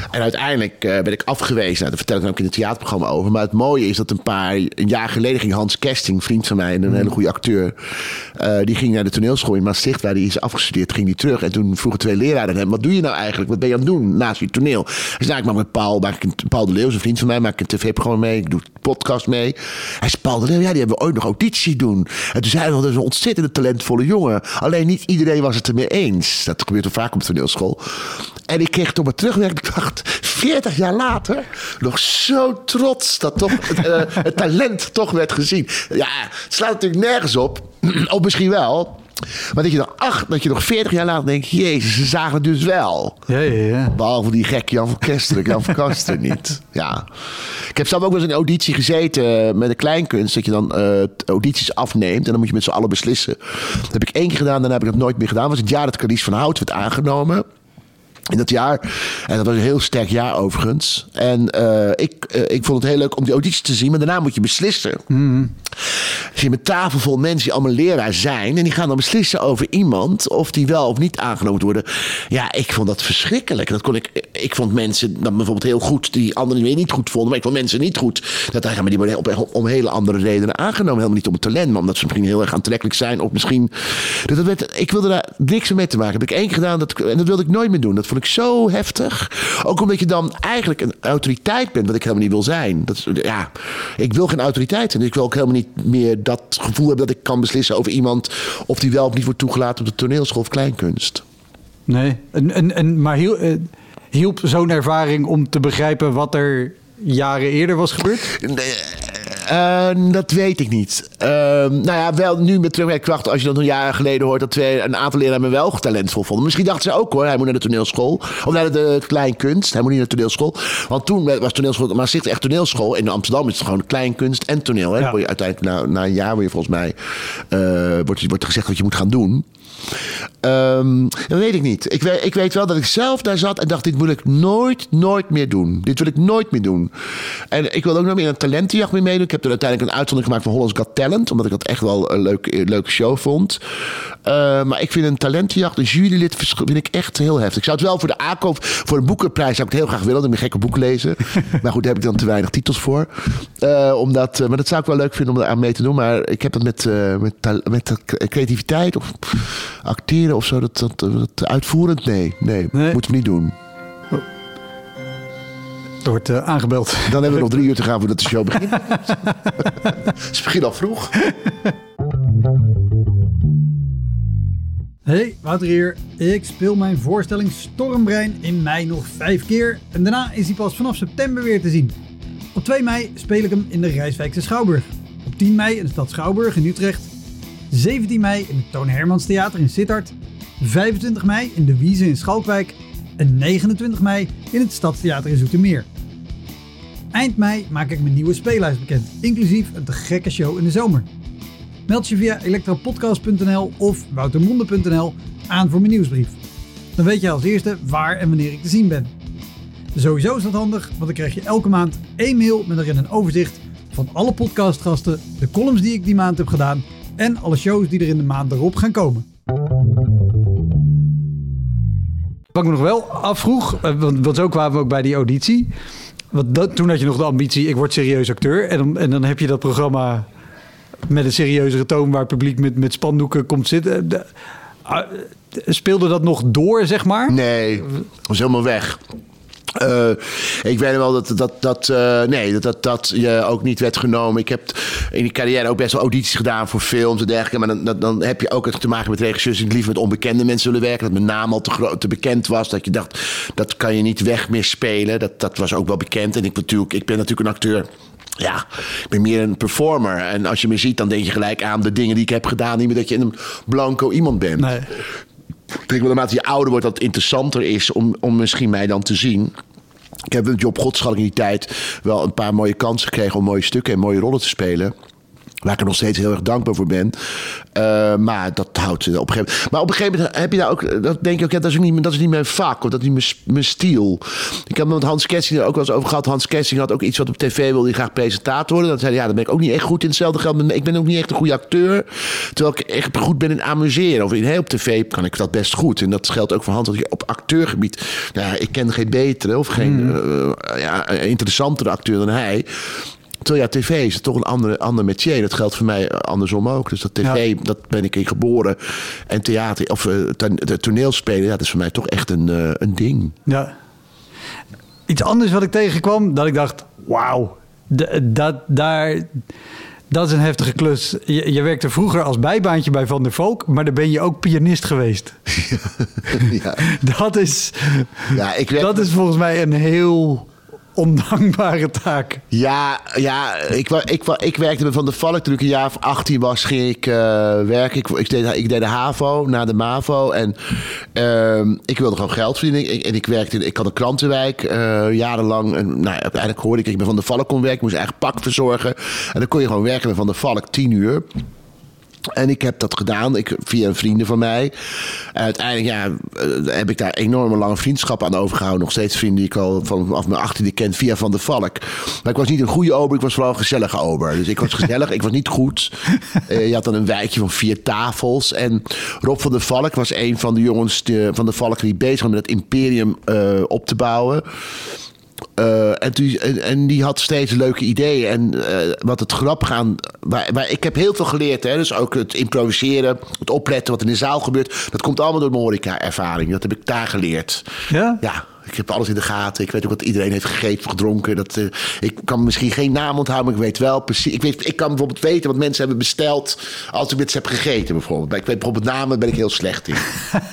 En uiteindelijk uh, ben ik afgewezen. Nou, daar vertel ik ook in het theaterprogramma over. Maar het mooie is dat een paar... Een jaar geleden ging Hans Kesting, vriend van mij... en een hele goede acteur... Uh, die ging naar de toneelschool in Maastricht... waar hij is afgestudeerd, ging hij terug. En toen vroegen twee leraren hem... wat doe je nou eigenlijk? Wat ben je aan het doen naast je toneel? Hij zei, nou, ik maak met Paul... Maak ik een, Paul de Leeuw is een vriend van mij... maak ik een tv-programma mee... ik doe een podcast mee. Hij zei, Paul de Leeuw, ja, die hebben we ooit nog auditie doen. En toen zei hij, dat is een ontzettend talentvolle jongen. Alleen niet iedereen was het ermee eens. Dat gebeurt er vaak op de toneelschool. En ik kreeg toch maar terugwerkende kracht... veertig jaar later... nog zo trots dat toch het, uh, het talent toch werd gezien. Ja, het slaat natuurlijk nergens op. Of misschien wel... Maar dat je nog acht, dat je nog veertig jaar later denkt... Jezus, ze zagen het dus wel. Ja, ja, ja. Behalve die gek Jan van Kesteren. Jan van Kesteren niet. Ja. Ik heb zelf ook wel eens in een auditie gezeten met een kleinkunst... dat je dan uh, audities afneemt... en dan moet je met z'n allen beslissen. Dat heb ik één keer gedaan, daarna heb ik dat nooit meer gedaan. Dat was het jaar dat Carice van Hout werd aangenomen... In dat jaar, en dat was een heel sterk jaar overigens. En uh, ik, uh, ik vond het heel leuk om die auditie te zien, maar daarna moet je beslissen. Mm. Als je met tafel vol mensen die allemaal leraar zijn... en die gaan dan beslissen over iemand... of die wel of niet aangenomen moet worden. Ja, ik vond dat verschrikkelijk. Dat kon ik, ik vond mensen dan bijvoorbeeld heel goed... die anderen weer niet goed vonden, maar ik vond mensen niet goed. Dat gaan maar die worden op, om hele andere redenen aangenomen. Helemaal niet om het talent, maar omdat ze misschien heel erg aantrekkelijk zijn... of misschien... Dat, dat werd, ik wilde daar niks mee te maken. Dat heb ik één keer gedaan dat, en dat wilde ik nooit meer doen. Dat vond ik zo heftig. Ook omdat je dan eigenlijk een autoriteit bent... wat ik helemaal niet wil zijn. Dat, ja, ik wil geen autoriteit en ik wil ook helemaal niet meer... dat gevoel hebben dat ik kan beslissen over iemand... of die wel of niet wordt toegelaten op de toneelschool of kleinkunst. Nee, en, en, en, maar hielp, hielp zo'n ervaring om te begrijpen... wat er jaren eerder was gebeurd? Nee, uh, dat weet ik niet. Uh, nou ja, wel nu met terugwerkkracht... als je dat een jaar geleden hoort... dat twee, een aantal leraren me wel talentvol vonden. Misschien dachten ze ook hoor... hij moet naar de toneelschool. Of naar de, de kleinkunst. Hij moet niet naar de toneelschool. Want toen was toneelschool... maar Maastricht echt toneelschool. In Amsterdam is het gewoon kleinkunst en toneel. Hè? Ja. Word je uiteindelijk na, na een jaar... word je volgens mij... Uh, wordt, wordt gezegd wat je moet gaan doen... Um, dat weet ik niet. Ik weet, ik weet wel dat ik zelf daar zat en dacht... dit wil ik nooit, nooit meer doen. Dit wil ik nooit meer doen. En ik wil ook nog meer een talentenjacht mee meedoen. Ik heb er uiteindelijk een uitzondering gemaakt van Holland's Got Talent... omdat ik dat echt wel een leuke, leuke show vond. Uh, maar ik vind een talentenjacht, een jurylid... vind ik echt heel heftig. Ik zou het wel voor de aankoop... voor een boekenprijs zou ik het heel graag willen... dat ik gekke boeken lezen. Maar goed, daar heb ik dan te weinig titels voor. Uh, omdat, uh, maar dat zou ik wel leuk vinden om daar aan mee te doen. Maar ik heb het met, uh, met, met creativiteit... of acteren of zo, dat, dat, dat uitvoerend, nee, nee, nee. Moeten we niet doen. Oh. Er wordt uh, aangebeld. Dan hebben we nog drie uur te gaan voordat de show begint. Ze begint al vroeg. Hey, Wouter hier. Ik speel mijn voorstelling Stormbrein in mei nog vijf keer. En daarna is hij pas vanaf september weer te zien. Op twee mei speel ik hem in de Rijswijkse Schouwburg. Op tien mei in de stad Schouwburg in Utrecht. zeventien mei in het Toon Hermans Theater in Sittard, vijfentwintig mei in de Wiese in Schalkwijk en negenentwintig mei in het Stadstheater in Zoetermeer. Eind mei maak ik mijn nieuwe speellijst bekend, inclusief een te gekke show in de zomer. Meld je via elektropodcast punt n l of woutermonde punt n l aan voor mijn nieuwsbrief. Dan weet je als eerste waar en wanneer ik te zien ben. Sowieso is dat handig, want dan krijg je elke maand één mail met erin een overzicht van alle podcastgasten, de columns die ik die maand heb gedaan en alle shows die er in de maand erop gaan komen. Wat ik me nog wel afvroeg, want, want zo kwamen we ook bij die auditie. Want dat, toen had je nog de ambitie, ik word serieus acteur. En dan, en dan heb je dat programma met een serieuzere toon waar het publiek met, met spandoeken komt zitten. De, uh, speelde dat nog door, zeg maar? Nee, dat was helemaal weg. Uh, ik weet wel dat dat, dat uh, nee, dat, dat dat je ook niet werd genomen. Ik heb in die carrière ook best wel audities gedaan voor films en dergelijke. Maar dan, dan, dan heb je ook te maken met regisseurs die liever met onbekende mensen willen werken. Dat mijn naam al te, groot, te bekend was. Dat je dacht, dat kan je niet weg meer spelen. Dat, dat was ook wel bekend. En ik, natuurlijk, ik ben natuurlijk een acteur. Ja, ik ben meer een performer. En als je me ziet, dan denk je gelijk aan de dingen die ik heb gedaan. Niet meer dat je een blanco iemand bent. Nee. Ik denk wel naarmate je ouder wordt dat het interessanter is om, om misschien mij dan te zien. Ik heb met Job Godschalk in die tijd wel een paar mooie kansen gekregen om mooie stukken en mooie rollen te spelen. Waar ik er nog steeds heel erg dankbaar voor ben. Uh, maar dat houdt ze op een gegeven moment. Maar op een gegeven moment heb je daar ook... Dat denk je ook, ja, dat is, ook niet, dat is niet mijn vak. Of dat is niet mijn, mijn stiel. Ik heb met Hans Kessing er ook wel eens over gehad. Hans Kessing had ook iets wat op tv wilde. Die graag presentator worden. Dan zei hij, ja, dan ben ik ook niet echt goed in hetzelfde geld. Ik ben ook niet echt een goede acteur. Terwijl ik echt goed ben in amuseren. Of in heel op tv kan ik dat best goed. En dat geldt ook voor Hans. Op acteurgebied... Nou, ik ken geen betere of geen mm. uh, ja, interessantere acteur dan hij... Terwijl ja, tv is toch een andere, ander métier. Dat geldt voor mij andersom ook. Dus dat tv, ja. dat ben ik in geboren. En theater, of uh, toneelspelen, ja, dat is voor mij toch echt een, uh, een ding. Ja. Iets anders wat ik tegenkwam, dat ik dacht, wauw, dat, daar, dat is een heftige klus. Je, je werkte vroeger als bijbaantje bij Van der Valk, maar dan ben je ook pianist geweest. Ja. Dat is, ja, ik werk... dat is volgens mij een heel... ondankbare taak. Ja, ja ik, ik, ik werkte bij Van der Valk. Toen ik een jaar of achttien was, ging ik uh, werken. Ik, ik, deed, ik deed de HAVO, na de MAVO. En uh, ik wilde gewoon geld verdienen. Ik, en ik werkte, ik had een krantenwijk uh, jarenlang. En nou, uiteindelijk hoorde ik dat ik bij Van der Valk kon werken. Ik moest eigen pak verzorgen. En dan kon je gewoon werken bij Van der Valk tien uur. En ik heb dat gedaan, ik, via een vrienden van mij. En uiteindelijk ja, heb ik daar enorme lange vriendschap aan overgehouden. Nog steeds vrienden die ik al vanaf mijn achttiende ken via Van der Valk. Maar ik was niet een goede ober, ik was vooral een gezellige ober. Dus ik was gezellig, ik was niet goed. Uh, je had dan een wijkje van vier tafels. En Rob van der Valk was een van de jongens de, van de Valk die bezig was met het imperium uh, op te bouwen. Uh, en, die, en, en die had steeds leuke ideeën. En uh, wat het grappig aan... Waar, waar, ik heb heel veel geleerd. Hè? Dus ook het improviseren, het opletten wat in de zaal gebeurt. Dat komt allemaal door mijn horeca-ervaring. Dat heb ik daar geleerd. Ja? Ja. Ik heb alles in de gaten. Ik weet ook wat iedereen heeft gegeten of gedronken. Dat, uh, ik kan misschien geen naam onthouden, maar ik weet wel precies. Ik, weet, ik kan bijvoorbeeld weten wat mensen hebben besteld als ik met ze heb gegeten bijvoorbeeld. Ik weet bijvoorbeeld namen, daar ben ik heel slecht in.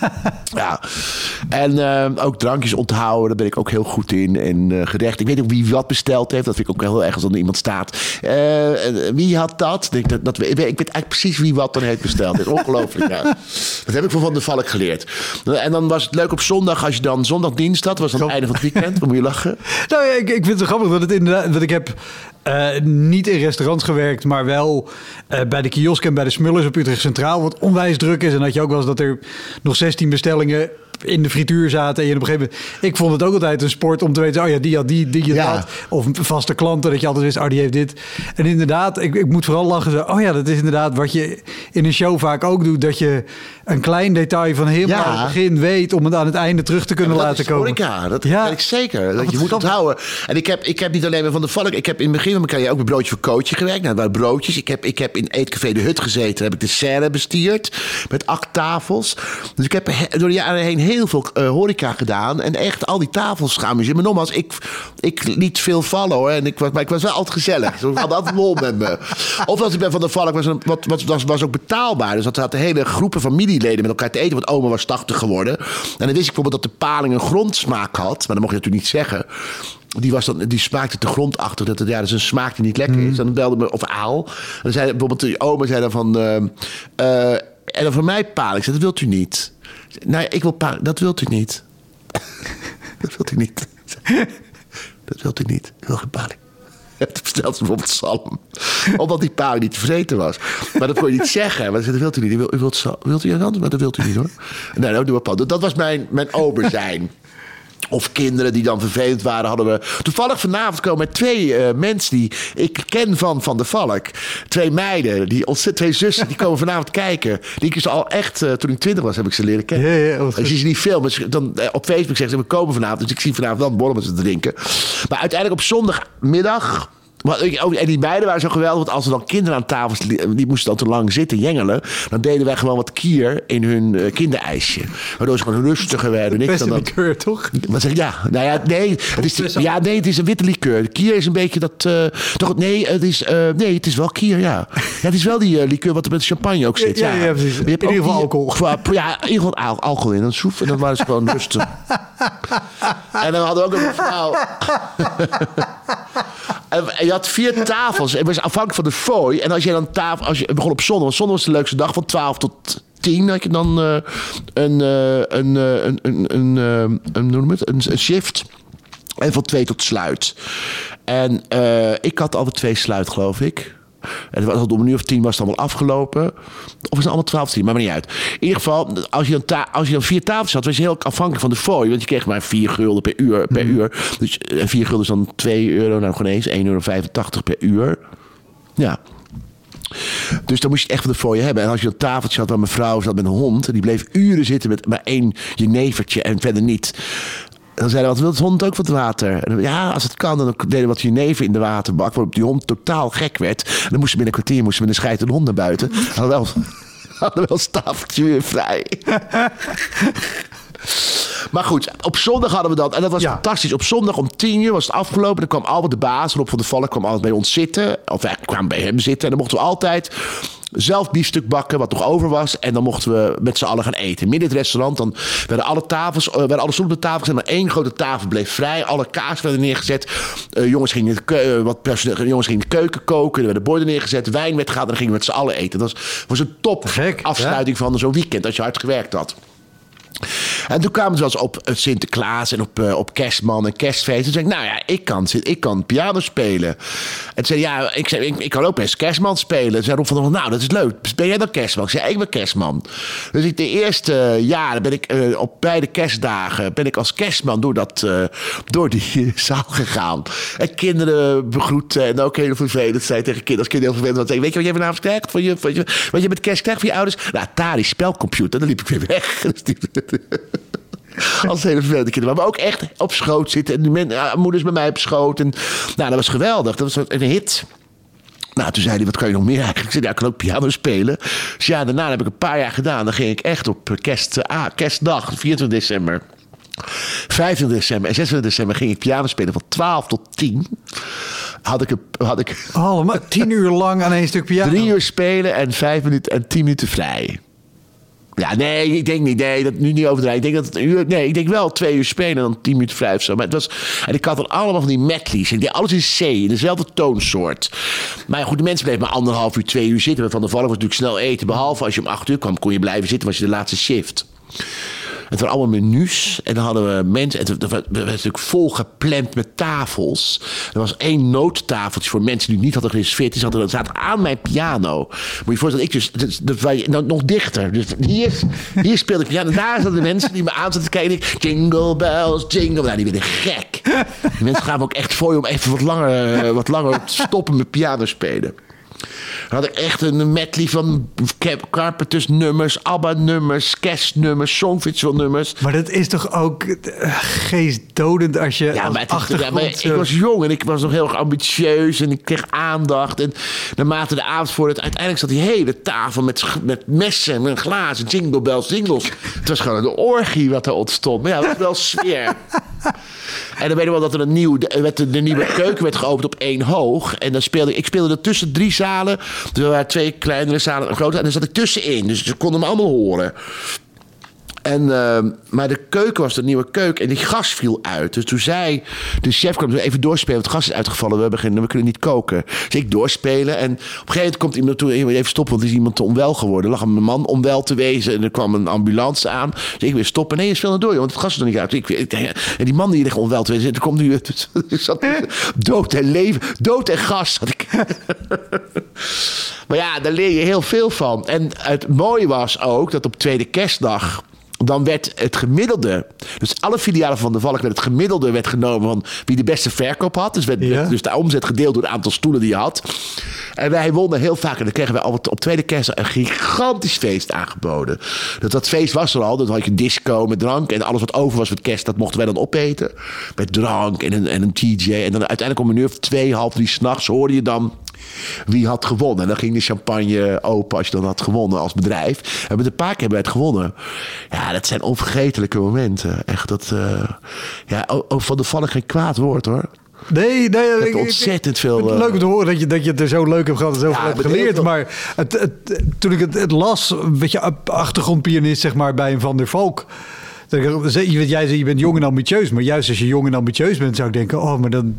Ja. En uh, ook drankjes onthouden, daar ben ik ook heel goed in. En uh, gerecht. Ik weet ook wie wat besteld heeft. Dat vind ik ook heel erg als er iemand staat. Uh, wie had dat? Ik, dat, dat ik weet eigenlijk precies wie wat dan heeft besteld. Dat is ongelooflijk. Ja. Dat heb ik van Van der Valk geleerd. En dan was het leuk op zondag, als je dan zondagdienst had. Was aan het einde van het weekend. Waar moet je lachen? Nou ja, ik, ik vind het zo grappig dat het inderdaad... Want ik heb uh, niet in restaurants gewerkt, maar wel uh, bij de kiosk en bij de Smullers op Utrecht Centraal, wat onwijs druk is. En dat je ook wel eens dat er nog zestien bestellingen in de frituur zaten. En je op een gegeven moment... Ik vond het ook altijd een sport om te weten, oh ja, die had die, die had ja. dat. Of vaste klanten, dat je altijd wist, oh, die heeft dit. En inderdaad, ik, ik moet vooral lachen. Zo, oh ja, dat is inderdaad wat je in een show vaak ook doet. Dat je een klein detail van helemaal ja. aan het begin weet om het aan het einde terug te kunnen ja, laten komen. Ja, dat ja. weet ik zeker. Dat je moet onthouden. En ik heb, ik heb niet alleen maar Van der Valk. Ik heb in het begin van mijn carrière ook een broodje voor Cootje gewerkt. Nou, dat waren broodjes. Ik heb, ik heb in Eetcafé De Hut gezeten. Heb ik de serre bestierd. Met acht tafels. Dus ik heb door de jaren heen heel veel uh, horeca gedaan. En echt al die tafels gaan. Maar nogmaals, ik, ik liet veel vallen hoor. En ik was, maar ik was wel altijd gezellig. Dus ik had altijd lol met me. Of als ik ben Van der Valk was, een, wat, wat, was, was ook betaalbaar. Dus dat had de hele groepen familieleden met elkaar te eten. Want oma was tachtig geworden. En dan wist ik bijvoorbeeld dat de paling een grondsmaak had. Maar dat mocht je natuurlijk niet zeggen. Die, was dan, die smaakte te grondachtig. Dat het, ja, dat is een smaak die niet lekker is. Dan belde me, of aal. En dan zei bijvoorbeeld die oma zei dan van... Uh, uh, en dan voor mij paling. Ik zei, dat wilt u niet. Nou ja, ik wil paling. Dat wilt u niet. Dat wilt u niet. Dat wilt u niet. Ik wil geen paling. Het bestelt ze bijvoorbeeld zalm. Omdat die paling niet te vreten was. Maar dat kon je niet zeggen. Maar dat wilt u niet. U wilt, u wilt, wilt u een hand? Maar dat wilt u niet hoor. Nee, nou, doe maar. Dat was mijn, mijn ober zijn. Of kinderen die dan vervelend waren, hadden we... Toevallig vanavond komen twee uh, mensen die ik ken van Van der Valk. Twee meiden, die ontzettend, twee zussen, die komen vanavond kijken. Die ik dus al echt, uh, toen ik twintig was, heb ik ze leren kennen. Ja, ja, als je ze niet filmen, dan uh, op Facebook zeggen ze, we komen vanavond. Dus ik zie vanavond dan borrel met ze drinken. Maar uiteindelijk op zondagmiddag... En die beiden waren zo geweldig, want als er dan kinderen aan tafel... die moesten dan te lang zitten, jengelen... dan deden wij gewoon wat kier in hun uh, kinderijsje. Waardoor ze gewoon rustiger werden. Best een likeur, toch? Wat zeg ik? Ja, nou ja, nee het, is, ja, nee, het is een witte likeur. Kier is een beetje dat... Uh, toch, nee, het is, uh, nee, het is wel kier, ja. Ja, het is wel die uh, likeur wat er met champagne ook zit. Ja, ja, ja precies. Je hebt in ieder geval alcohol. Ja, in ieder geval al, alcohol in. Dan soef, en dan waren ze gewoon rustig. En dan hadden we ook een vrouw... En je had vier tafels. En het was afhankelijk van de fooi. En als je dan tafel... Als je begon op zondag. Want zondag was de leukste dag. Van twaalf tot tien had je dan uh, een, uh, een, uh, een, een, een, uh, een, noem het, een, een shift. En van twee tot sluit. En uh, ik had altijd twee sluit, geloof ik. En het was om een uur of tien was het allemaal afgelopen. Of was het allemaal twaalf, tien, maar maar niet uit. In ieder geval, als je dan, ta- als je dan vier tafels had, was je heel afhankelijk van de fooi. Want je kreeg maar vier gulden per uur. Per mm. uur. Dus en vier gulden is dan twee euro, nou gewoon eens, één euro vijfentachtig per uur. Ja. Dus dan moest je het echt van de fooi hebben. En als je een tafeltje had waar mijn vrouw zat met een hond, en die bleef uren zitten met maar één jenevertje en verder niet. Dan zeiden we, wat wil het hond ook wat water? En dan, ja, als het kan, dan deden we wat jenever in de waterbak, waarop die hond totaal gek werd. En dan moesten we binnen een kwartier moesten we met een scheidende hond naar buiten. Hadden wel, hadden wel een tafeltje weer vrij. Maar goed, op zondag hadden we dat. En dat was ja. fantastisch. Op zondag om tien uur was het afgelopen. Dan kwam Albert de baas, Rob van der Valk, kwam altijd bij ons zitten. Of wij kwamen bij hem zitten. En dan mochten we altijd zelf biefstuk bakken, wat nog over was. En dan mochten we met z'n allen gaan eten. Midden in het restaurant, dan werden alle tafels, uh, werden alle stoelen op de tafel gezet. Maar één grote tafel bleef vrij. Alle kaas werden neergezet. Uh, jongens, gingen de keu- uh, wat personeel, jongens gingen de keuken koken. Er werden borden neergezet. Wijn werd gehaald en dan gingen we met z'n allen eten. Dat was, was een top Gek, afsluiting hè? van zo'n weekend als je hard gewerkt had. En toen kwamen ze wel eens op Sinterklaas en op, uh, op Kerstman en Kerstfeest. Toen zei ik, nou ja, ik kan, ik kan piano spelen. En toen zei ja, ik, zei, ik, ik kan ook best Kerstman spelen. Toen zei Rob van, nou, dat is leuk. Ben jij dan Kerstman? Ik zei, ik ben Kerstman. Dus ik de eerste jaren ben ik uh, op beide kerstdagen ben ik als Kerstman door, dat, uh, door die zaal gegaan. En kinderen begroeten en ook heel vervelend zijn tegen kinderen. Als kinderen heel vervelend zijn, weet je wat jij vanavond krijgt? Van je, van je, wat je met kerst krijgt van je ouders? Nou, Atari spelcomputer. Dan liep ik weer weg. Als hele vervelende kinderen. Maar ook echt op schoot zitten. En die men, ja, moeders bij mij op schoot. En, nou, dat was geweldig. Dat was een hit. Nou, toen zei hij, wat kan je nog meer eigenlijk? Ik zei, ja, ik kan ook piano spelen. Dus ja, daarna heb ik een paar jaar gedaan. Dan ging ik echt op kerst, ah, kerstdag, vierentwintig december. vijfentwintig december en zesentwintig december ging ik piano spelen van twaalf tot tien. Had ik, een, had ik oh, maar tien uur lang aan één stuk piano. Drie uur spelen en vijf minuten en tien minuten vrij. Ja, nee, ik denk niet. Nee, dat nu niet overdrijven. Ik denk dat het een uur. Nee, ik denk wel twee uur spelen en dan tien minuten vrij of zo. Maar het was. En ik had dan allemaal van die medleys. Ik deed alles in C, in dezelfde toonsoort. Maar goed, de mensen bleven maar anderhalf uur, twee uur zitten. Van de Valk was natuurlijk snel eten. Behalve als je om acht uur kwam, kon je blijven zitten. Was je de laatste shift. Het waren allemaal menus. En dan hadden we mensen. Het was natuurlijk vol gepland met tafels. Er was één noottafeltje voor mensen die niet hadden gereserveerd. Die zaten, zaten aan mijn piano. Moet je je voorstellen, ik dus. Dat, dat was nou, nog dichter. Dus hier, hier speelde ik piano. En daar zaten de mensen die me aan zaten te kijken. Ik, jingle bells, jingle. Nou, die werden gek. Die mensen gaven ook echt voor je om even wat langer, wat langer te stoppen met piano spelen. Dan had ik echt een medley van Carpenters nummers, ABBA nummers, kerstnummers, Songfestival nummers. Maar dat is toch ook geestdodend als je ja, maar, als het, ja, maar ik was jong en ik was nog heel erg ambitieus en ik kreeg aandacht. En naarmate de avond voor het uiteindelijk zat die hele tafel met, met messen en glazen, jingle bells, jingles. Het was gewoon een orgie wat er ontstond. Maar ja, dat was wel sfeer. En dan weet ik wel dat er een nieuw, de, de nieuwe keuken werd geopend op één hoog. En dan speelde ik speelde er tussen drie zalen. Er waren twee kleinere zalen en een grote. En dan zat ik tussenin. Dus ze konden me allemaal horen. En, uh, maar de keuken was de nieuwe keuken en die gas viel uit. Dus toen zei de chef, kwam even doorspelen, want het gas is uitgevallen, we, beginnen, we kunnen niet koken. Dus ik doorspelen en op een gegeven moment komt iemand toe, even stoppen, want er is iemand te onwel geworden. Er lag een man onwel te wezen en er kwam een ambulance aan. Dus ik weer stoppen, nee, je speelt door, want het gas is nog niet uit. Ik, ik, en die man die ligt onwel te wezen, er komt nu, ik zat dood en leven, dood en gas. Had ik. Maar ja, daar leer je heel veel van. En het mooie was ook dat op tweede kerstdag, dan werd het gemiddelde, dus alle filialen van de Valk werd het gemiddelde werd genomen van wie de beste verkoop had. Dus, werd, ja. dus de omzet gedeeld door het aantal stoelen die je had. En wij wonnen heel vaak en dan kregen wij al op tweede kerstdag een gigantisch feest aangeboden. Dus dat feest was er al. Dan had je disco met drank en alles wat over was met kerst, dat mochten wij dan opeten. Met drank en een, en een D J. En dan uiteindelijk om een uur of twee, half drie 's nachts hoorde je dan wie had gewonnen. En dan ging de champagne open als je dan had gewonnen als bedrijf. En met een paar keer hebben wij het gewonnen. Ja, dat zijn onvergetelijke momenten. Echt dat, uh, ja, ook van de Valk geen kwaad woord hoor. Nee, nee. Ik heb ontzettend veel. Het is leuk om te horen dat je, dat je het er zo leuk hebt gehad en zo ja, hebt geleerd. Veel... Maar het, het, toen ik het, het las, een beetje achtergrondpianist zeg maar bij een Van der Valk. Jij zei je bent jong en ambitieus, maar juist als je jong en ambitieus bent zou ik denken, oh, maar dan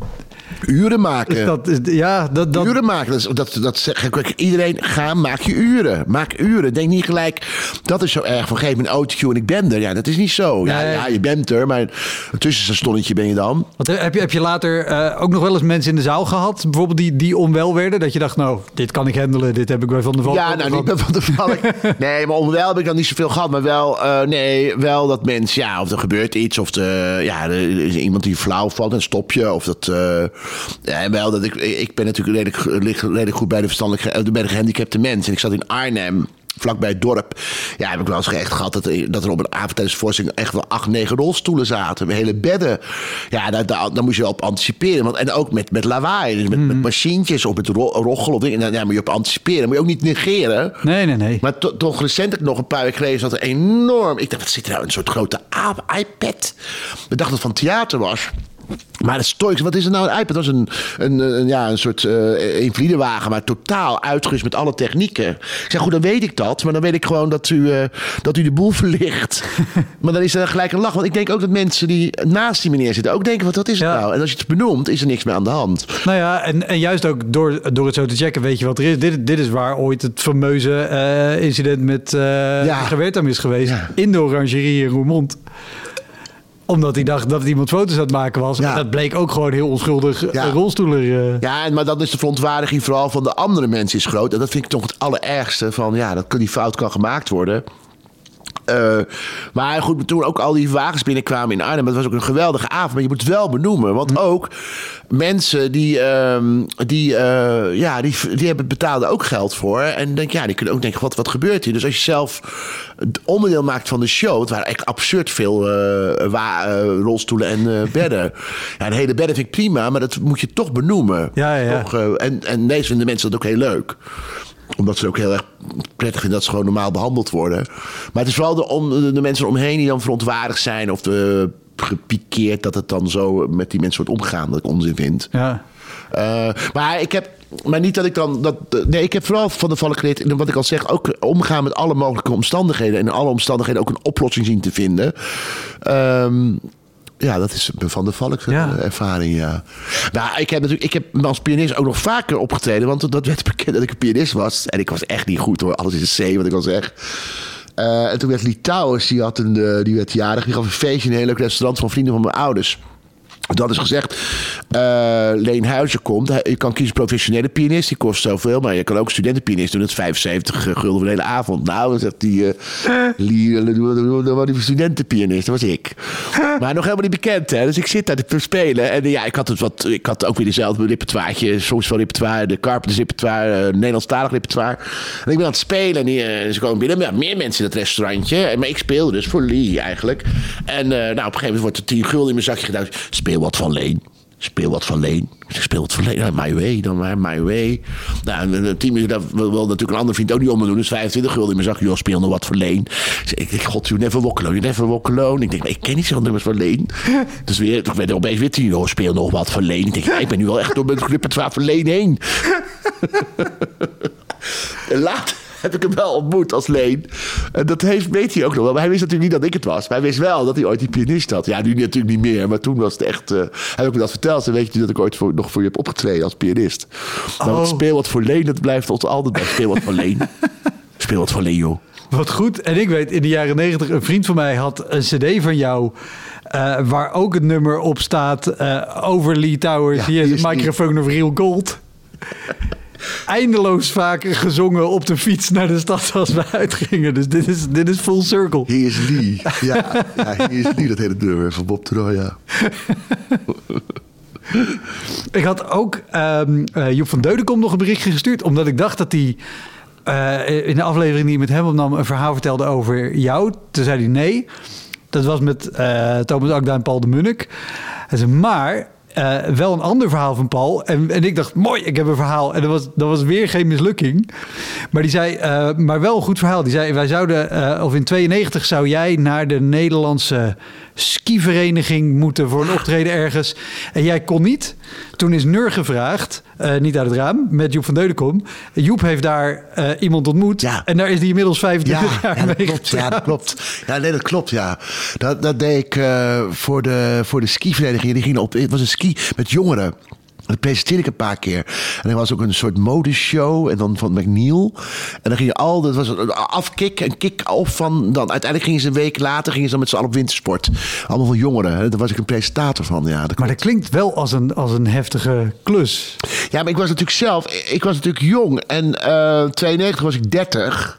Uren maken. Dus dat is, ja, dat, dat... Uren maken. Dat, dat, dat zeg ik iedereen. Ga, maak je uren. Maak uren. Denk niet gelijk, dat is zo erg. Van geef me een autocue en ik ben er. Ja, dat is niet zo. Ja, nee. ja je bent er, maar tussen een stonnetje ben je dan. Wat, heb, je, heb je later uh, ook nog wel eens mensen in de zaal gehad, bijvoorbeeld die, die onwel werden? Dat je dacht, nou, dit kan ik handelen. Dit heb ik bij Van der Valk. Ja, nou, niet bij Van der Valk. Nee, maar onwel heb ik dan niet zoveel gehad. Maar wel, uh, nee, wel dat mensen, ja, of er gebeurt iets. Of de, ja, er is iemand die flauw valt en stop je. Of dat, uh, ja, wel dat ik, ik ben natuurlijk redelijk, redelijk goed bij de verstandelijk, bij de gehandicapte mensen. En ik zat in Arnhem, vlakbij het dorp. Ja, heb ik wel eens echt gehad dat er, dat er op een avond tijdens de voorstelling echt wel acht, negen rolstoelen zaten. Met hele bedden. Ja, daar, daar, daar moest je wel op anticiperen. Want, en ook met, met lawaai. Dus met, mm. met machientjes of met ro- rochel of dingen. Daar moet je op anticiperen. Dat moet je ook niet negeren. Nee, nee, nee. Maar to, toch recentelijk nog een paar weken geleden zat er enorm... Ik dacht, wat zit er nou? Een soort grote iPad. We dachten dat het van theater was. Maar het Stoics, wat is er nou een iPad? Dat was een, een, een, ja, een soort uh, invalidewagen, maar totaal uitgerust met alle technieken. Ik zeg, goed, dan weet ik dat. Maar dan weet ik gewoon dat u, uh, dat u de boel verlicht. Maar dan is er gelijk een lach. Want ik denk ook dat mensen die naast die meneer zitten ook denken, wat, wat is het ja. nou? En als je het benoemt, is er niks meer aan de hand. Nou ja, en, en juist ook door, door het zo te checken, weet je wat er is. Dit, dit is waar ooit het fameuze uh, incident met uh, ja. Gewertam is geweest. Ja. In de Orangerie in Roermond. Omdat hij dacht dat iemand foto's aan het maken was. Ja. En dat bleek ook gewoon heel onschuldig ja. rolstoeler. Uh... Ja, maar dan is de verontwaardiging vooral van de andere mensen is groot. En dat vind ik toch het allerergste. Van ja, dat die fout kan gemaakt worden. Uh, maar goed, toen ook al die wagens binnenkwamen in Arnhem. Dat was ook een geweldige avond. Maar je moet het wel benoemen. Want ook mensen die, um, die, uh, ja, die, die hebben betaalde ook geld voor. En denk, ja, die kunnen ook denken, wat, wat gebeurt hier? Dus als je zelf het onderdeel maakt van de show. Het waren echt absurd veel uh, wa- uh, rolstoelen en uh, bedden. Ja, de hele bedden vind ik prima. Maar dat moet je toch benoemen. Ja, ja. Toch, uh, en, en deze vinden mensen dat ook heel leuk. Omdat ze ook heel erg prettig vinden dat ze gewoon normaal behandeld worden. Maar het is vooral de, om, de mensen omheen die dan verontwaardigd zijn of de, gepikeerd dat het dan zo met die mensen wordt omgegaan. Dat ik onzin vind. Ja. Uh, maar ik heb... Maar niet dat ik dan... Dat, nee, ik heb vooral Van der Valk geleerd, wat ik al zeg, ook omgaan met alle mogelijke omstandigheden. En in alle omstandigheden ook een oplossing zien te vinden. Um, Ja, dat is een Van der Valk ja. ervaring, ja. Nou, ik heb natuurlijk, ik heb als pianist ook nog vaker opgetreden, want dat werd bekend dat ik een pianist was. En ik was echt niet goed hoor, alles is een C, wat ik al zeg. Uh, en toen werd Litouwers, die, had een, die werd jarig, die gaf een feestje in een heel leuk restaurant van vrienden van mijn ouders. Dat is gezegd, uh, Leen Huizen komt. Je kan kiezen professionele pianist, die kost zoveel. Maar je kan ook studentenpianist doen, dat is vijfenzeventig gulden voor de hele avond. Nou, dan zegt die, uh, uh, die studentenpianist, dat was ik. Maar nog helemaal niet bekend, hè. Dus ik zit daar te spelen. En uh, ja, ik had, het wat, ik had ook weer dezelfde repertoireje. Soms van repertoire, de Carpenters repertoire, uh, Nederlandstalig repertoire. En ik ben aan het spelen. En die, uh, ze komen binnen, ja, meer mensen in het restaurantje. Maar ik speelde dus voor Lee eigenlijk. En uh, nou, op een gegeven moment wordt er tien gulden in mijn zakje gedaan. Speel wat van Leen. Speel wat van Leen. Ik speel wat van Leen. Nou, My Way dan maar. My Way. Nou, en tien minuten wil, wil natuurlijk een ander vriend ook niet om me doen. Dus vijfentwintig gulden in mijn zakje. Joh, speel nog wat voor Leen. Dus ik denk, god, you never walk alone. You never walk alone. Ik denk, ik ken niet zoveel nummers van Leen. Dus weer, toen werd er opeens weer tien. Joh, speel nog wat van Leen. Ik denk, ja, ik ben nu wel echt door mijn repertoire van Leen heen. En later heb ik hem wel ontmoet als Leen. En dat heeft, weet hij ook nog wel. Maar hij wist natuurlijk niet dat ik het was. Maar hij wist wel dat hij ooit die pianist had. Ja, nu natuurlijk niet meer. Maar toen was het echt... Uh, heb ik me dat verteld. En weet je dat ik ooit voor, nog voor je heb opgetreden als pianist. Maar oh. Speel wat voor Leen, dat blijft ons altijd bij. Speel wat voor Leen. Speel wat voor Leen, joh. Wat goed. En ik weet, in de jaren negentig... een vriend van mij had een cd van jou... Uh, waar ook het nummer op staat... Uh, over Lee Towers. Ja, hier is een microphone of Real Gold. Eindeloos vaak gezongen op de fiets naar de stad als we uitgingen. Dus dit is, dit is full circle. He is Lee. Ja, ja he is Lee, dat hele nummer van Bob Troy, ja. Ik had ook um, uh, Joep van Deudekom nog een berichtje gestuurd. Omdat ik dacht dat hij uh, in de aflevering die ik met hem opnam... een verhaal vertelde over jou. Toen zei hij nee. Dat was met uh, Thomas Akda en Paul de Munnik. Hij zei, maar... Uh, wel een ander verhaal van Paul. En, en ik dacht, mooi, ik heb een verhaal. En dat was, dat was weer geen mislukking. Maar die zei, uh, maar wel een goed verhaal. Die zei, wij zouden, uh, of in tweeënnegentig zou jij naar de Nederlandse skivereniging moeten voor een optreden ergens. En jij kon niet. Toen is Nur gevraagd, uh, niet uit het raam, met Joep van Deudekom. Joep heeft daar uh, iemand ontmoet. Ja. En daar is hij inmiddels vijfentwintig ja, jaar ja, mee dat klopt, ja, dat klopt. Ja, nee, dat klopt, ja. Dat, dat deed ik uh, voor, de, voor de skivereniging. Die ging op, het was een ski met jongeren. Dat presenteerde ik een paar keer. En er was ook een soort modeshow. En dan van McNeil. En dan ging je al... Dat was een afkick. Een kick-off van... Dan, uiteindelijk gingen ze een week later... Gingen ze dan met z'n allen op wintersport. Allemaal van jongeren. Hè. Daar was ik een presentator van. Ja, dat maar dat klinkt wel als een, als een heftige klus. Ja, maar ik was natuurlijk zelf... Ik was natuurlijk jong. En uh, tweeënnegentig was ik dertig...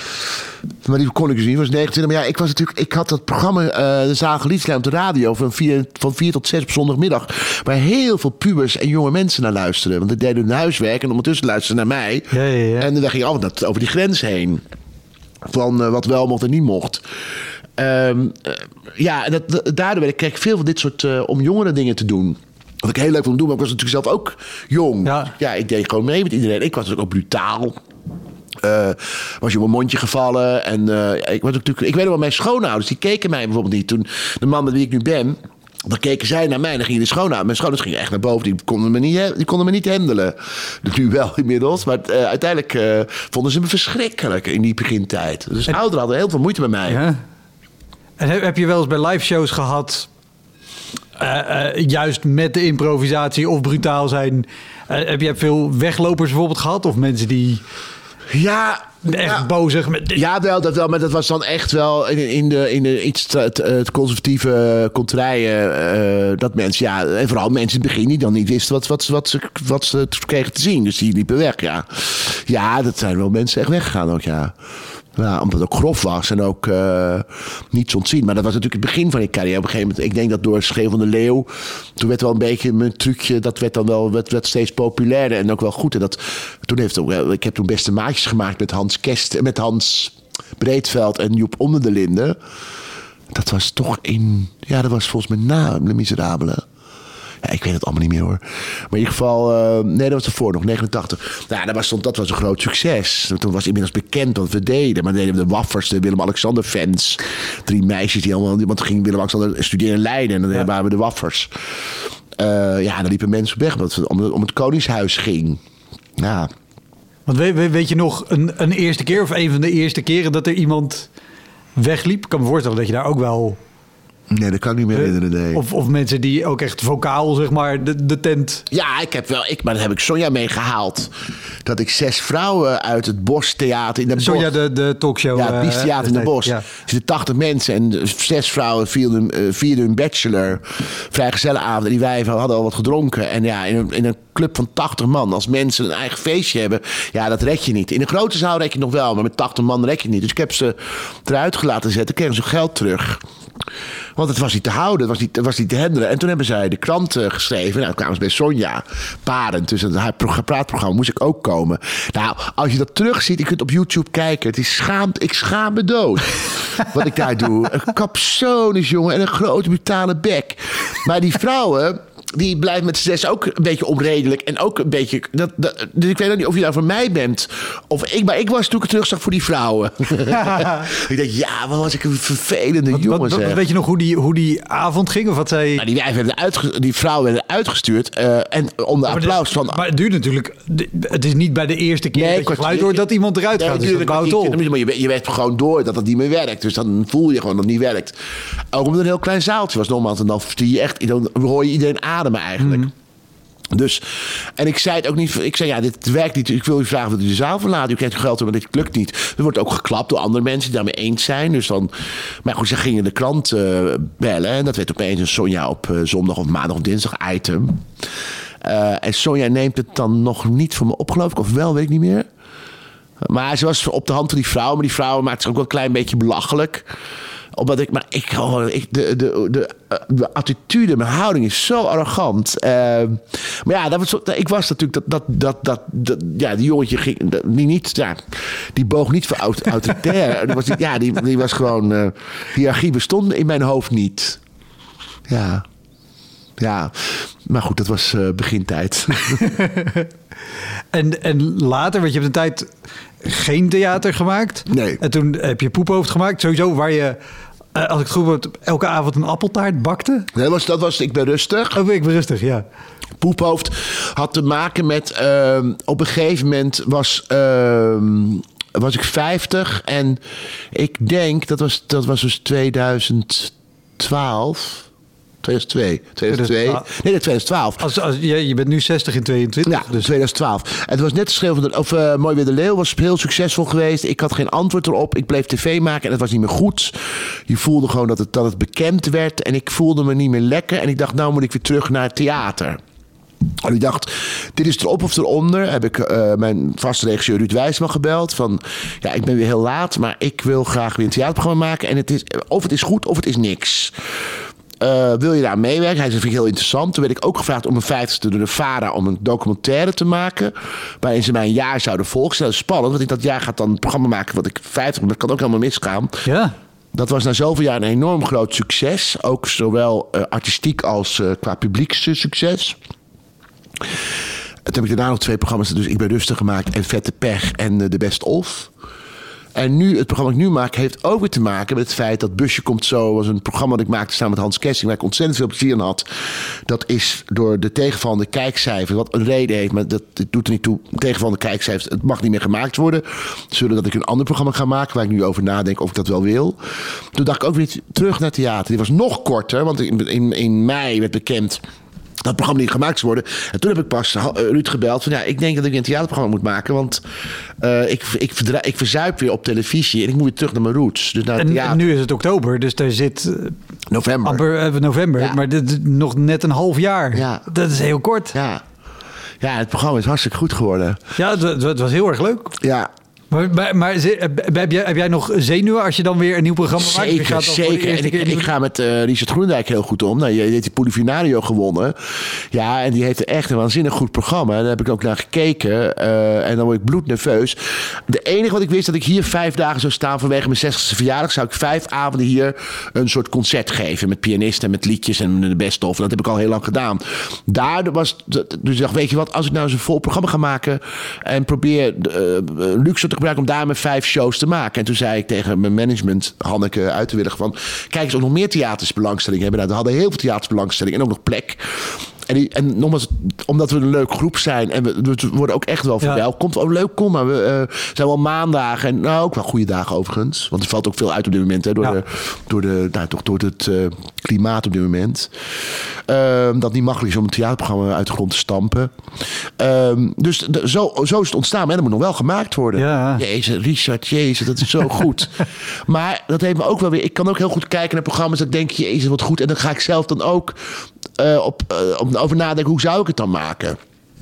Maar die kon ik dus niet, was negenentwintig. Maar ja, ik was natuurlijk, ik had dat programma uh, De Zalige Liedslijn op de radio van vier, van vier tot zes op zondagmiddag. Waar heel veel pubers en jonge mensen naar luisterden. Want die deden hun huiswerk en ondertussen luisterden naar mij. Ja, ja, ja. En dan ging je altijd over die grens heen. Van uh, wat wel mocht en niet mocht. Um, uh, ja, en dat, dat, daardoor werd ik, kreeg ik veel van dit soort uh, om jongere dingen te doen. Wat ik heel leuk vond doen, maar ik was natuurlijk zelf ook jong. Ja, ja ik deed gewoon mee met iedereen. Ik was natuurlijk ook brutaal. Uh, was je op mijn mondje gevallen. En uh, ik, was natuurlijk, ik weet nog wel, mijn schoonouders, die keken mij bijvoorbeeld niet. Toen de man met wie ik nu ben, dan keken zij naar mij en dan gingen de schoonouders. Mijn schoonouders gingen echt naar boven, die konden me niet, die konden me niet handelen. Nu wel inmiddels, maar uh, uiteindelijk uh, vonden ze me verschrikkelijk in die begintijd. Dus en, ouderen hadden heel veel moeite met mij. Ja. En heb je wel eens bij live shows gehad... Uh, uh, juist met de improvisatie of brutaal zijn... Uh, heb je veel weglopers bijvoorbeeld gehad? Of mensen die... Ja, echt ja, bozig. Met... Ja, wel, dat wel, maar dat was dan echt wel in, in de, in de iets te, te, te conservatieve contraien. Uh, dat mensen, ja, en vooral mensen in het begin die dan niet wisten wat, wat, wat, ze, wat ze kregen te zien. Dus die liepen weg, ja. Ja, dat zijn wel mensen echt weggegaan ook, ja. Ja, omdat het ook grof was en ook uh, niets ontzien. Maar dat was natuurlijk het begin van je carrière. Op een gegeven moment, ik denk dat door Schreeuw van de Leeuw... toen werd wel een beetje mijn trucje... dat werd dan wel werd, werd steeds populairder en ook wel goed. En dat, toen heeft ook, ik heb toen Beste Maatjes gemaakt met Hans Kest... met Hans Breedveld en Joep Onder de Linden. Dat was toch in... Ja, dat was volgens mij na Le Miserabele. Ja, ik weet het allemaal niet meer hoor. Maar in ieder geval... Uh, nee, dat was ervoor nog, negenentachtig. Nou, dat was, dat was een groot succes. Toen was inmiddels bekend wat we deden. Maar deden we de Waffers, de Willem-Alexander fans. Drie meisjes die allemaal... Want toen ging Willem-Alexander studeren in Leiden. En dan ja. waren we de Waffers. Uh, ja, dan liepen mensen weg. Omdat het om, om het Koningshuis ging. Ja. Want weet, weet je nog een, een eerste keer... of een van de eerste keren dat er iemand wegliep? Ik kan me voorstellen dat je daar ook wel... Nee, dat kan ik niet meer herinneren, nee. Of, of mensen die ook echt vocaal, zeg maar, de, de tent... Ja, ik heb wel... Ik, maar daar heb ik Sonja mee gehaald. Dat ik zes vrouwen uit het Bostheater in de Sonja, Bos... de, de talkshow... Ja, het Biestheater uh, in de Bos. Ja. Er zitten tachtig mensen en zes vrouwen vierden, uh, vierden hun bachelor. Vrijgezellenavond. En die wijven hadden al wat gedronken. En ja, in een, in een club van tachtig man, als mensen een eigen feestje hebben... Ja, dat red je niet. In een grote zaal red je nog wel, maar met tachtig man red je niet. Dus ik heb ze eruit gelaten zetten. Kregen ze geld terug. Want het was niet te houden, het was niet, het was niet te handelen. En toen hebben zij de krant uh, geschreven. Nou, dan kwamen ze bij Sonja. Paren, tussen het praatprogramma moest ik ook komen. Nou, als je dat terugziet, je kunt op YouTube kijken. Het is schaamt, ik schaam me dood. Wat ik daar doe. Een capsones, jongen, en een grote brutale bek. Maar die vrouwen... die blijft met z'n zes ook een beetje onredelijk. En ook een beetje... Dat, dat, dus ik weet ook niet of je daar voor mij bent. Of ik, maar ik was toen ik terugzag voor die vrouwen. Ik denk, ja, wat was ik een vervelende wat, jongen. Wat, wat, weet je nog hoe die, hoe die avond ging? Of wat zij... Nou, die, werden uitge, die vrouwen werden uitgestuurd. Uh, en onder applaus van... Maar het duurt natuurlijk... Het is niet bij de eerste keer nee, dat je geluid hoort dat iemand eruit nee, gaat. Dus dat bouwt op. Maar je, je weet gewoon door dat het niet meer werkt. Dus dan voel je gewoon dat het niet werkt. Ook omdat het een heel klein zaaltje was. Nogmaals, en dan, je echt, dan hoor je iedereen ademen eigenlijk. Mm. Dus, en ik zei het ook niet. Ik zei, ja, dit werkt niet. Ik wil u vragen of u de zaal verlaten. U krijgt uw geld, maar dit lukt niet. Er wordt ook geklapt door andere mensen die daarmee eens zijn. Dus dan, maar goed, ze gingen de krant uh, bellen. En dat werd opeens een Sonja op uh, zondag of maandag of dinsdag item. Uh, en Sonja neemt het dan nog niet voor me op, geloof ik. Of wel, weet ik niet meer. Maar ze was op de hand van die vrouw. Maar die vrouw maakt zich ook wel een klein beetje belachelijk. Omdat ik, maar ik, oh, ik de, de, de, de attitude, mijn houding is zo arrogant. Uh, maar ja, dat was, ik was natuurlijk dat, dat, dat, dat, dat ja, die jongetje ging, die niet, ja, die boog niet voor autoritair. was, ja, die, die was gewoon, uh, hiërarchie bestond in mijn hoofd niet. Ja, ja, maar goed, dat was uh, begintijd. en, en later, want je hebt een tijd geen theater gemaakt. Nee. En toen heb je Poephoofd gemaakt, sowieso waar je... Uh, als ik het goed heb, elke avond een appeltaart bakte? Nee, dat was, dat was Ik ben rustig. Oh, Ik ben rustig, ja. Poephoofd had te maken met... Uh, op een gegeven moment was, uh, was ik vijftig. En ik denk, dat was, dat was dus tweeduizend twaalf... tweeduizend twee. tweeduizend twee. Nee, tweeduizend twaalf. Als, als, je, je bent nu zestig in tweeëntwintig. Ja, dus. tweeduizend twaalf. Het was net de schreeuw van de, of uh, Mooi Weer de Leeuw was heel succesvol geweest. Ik had geen antwoord erop. Ik bleef tv maken en het was niet meer goed. Je voelde gewoon dat het, dat het bekend werd. En ik voelde me niet meer lekker. En ik dacht, nou moet ik weer terug naar het theater. En ik dacht, dit is erop of eronder. Heb ik uh, mijn vaste regisseur Ruud Wijsman gebeld. Van, ja, ik ben weer heel laat, maar ik wil graag weer een theaterprogramma maken. En het is, of het is goed, of het is niks. Uh, wil je daar meewerken? Hij zei, dat vind ik heel interessant. Toen werd ik ook gevraagd om mijn vijftigste door de VARA om een documentaire te maken. Waarin ze mij een jaar zouden volgen. Dat is spannend, want ik dat jaar gaat dan een programma maken wat ik vijftig ben. Dat kan ook helemaal misgaan. Ja. Dat was na zoveel jaar een enorm groot succes. Ook zowel uh, artistiek als uh, qua publiekssucces. Toen heb ik daarna nog twee programma's. Dus Ik ben rustig gemaakt en Vette Pech en uh, The Best Of. En nu, het programma dat ik nu maak, heeft ook weer te maken met het feit dat Busje Komt Zo was een programma dat ik maakte samen met Hans Kessing, waar ik ontzettend veel plezier in had. Dat is door de tegenvallende kijkcijfers, wat een reden heeft, maar dat, dat doet er niet toe. Tegenvallende kijkcijfers, het mag niet meer gemaakt worden. Zullen dat ik een ander programma ga maken, waar ik nu over nadenk of ik dat wel wil. Toen dacht ik ook weer terug naar theater. Die was nog korter, want in, in, in mei werd bekend dat programma niet gemaakt zou worden. En toen heb ik pas Ruud gebeld van ja, ik denk dat ik een theaterprogramma moet maken, want uh, ik, ik, verdra- ik verzuip weer op televisie en ik moet weer terug naar mijn roots. Dus naar en, en nu is het oktober, dus daar zit uh, november. Amper, uh, november, ja. Maar dit, nog net een half jaar. Ja. Dat is heel kort. Ja. Ja, het programma is hartstikke goed geworden. Ja, het, het was heel erg leuk. Ja. Maar, maar, maar heb, jij, heb jij nog zenuwen als je dan weer een nieuw programma maakt? Zeker, gaat zeker. En ik, en ik ga met uh, Richard Groenendijk heel goed om. Nou, die heeft die Polifinario gewonnen. Ja, en die heeft echt een waanzinnig goed programma. Daar heb ik ook naar gekeken. Uh, en dan word ik bloednerveus. De enige wat ik wist, dat ik hier vijf dagen zou staan vanwege mijn zestigste verjaardag. Zou ik vijf avonden hier een soort concert geven. Met pianisten en met liedjes en de best of. En dat heb ik al heel lang gedaan. Daar was, dus ik dacht, weet je wat, als ik nou eens een vol programma ga maken en probeer uh, luxe te gebruiken om daar mijn vijf shows te maken. En toen zei ik tegen mijn management, Hanneke uit te willen, van kijk eens of nog meer theaters belangstelling hebben. Nou, we hadden heel veel theaters belangstelling en ook nog plek. En, die, en nogmaals, omdat we een leuke groep zijn en we, we worden ook echt wel verwelkomd. Ja. Oh, leuk, kom maar. We uh, zijn wel maandagen en nou ook wel goede dagen overigens. Want er valt ook veel uit op dit moment. Hè, door, ja. de, door, de, nou, toch door het uh, klimaat op dit moment. Uh, dat niet makkelijk is om een theaterprogramma uit de grond te stampen. Uh, dus de, zo, zo is het ontstaan. Maar dat moet nog wel gemaakt worden. Ja. Jezus, Richard, jezus, dat is zo goed. Maar dat heeft me ook wel weer... Ik kan ook heel goed kijken naar programma's. Dat denk je, jezus, wat goed. En dan ga ik zelf dan ook uh, op, uh, op, over nadenken. Hoe zou ik het dan maken?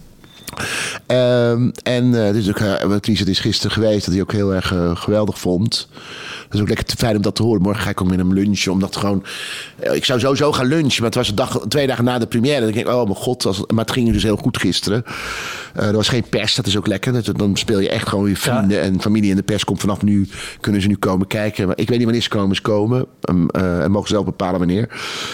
Um, en uh, dus ook, uh, wat Richard is gisteren geweest, dat hij ook heel erg uh, geweldig vond. Dat is ook lekker te fijn om dat te horen. Morgen ga ik ook met hem lunchen, omdat gewoon... Uh, ik zou sowieso gaan lunchen, maar het was een dag, twee dagen na de première. En dan denk ik, oh mijn god, als, maar het ging dus heel goed gisteren. Uh, er was geen pers, dat is ook lekker. Dat, dan speel je echt gewoon je vrienden ja. en familie. En de pers komt vanaf nu, kunnen ze nu komen kijken. Maar ik weet niet wanneer ze komen, ze komen. Um, uh, en mogen zelf bepalen wanneer.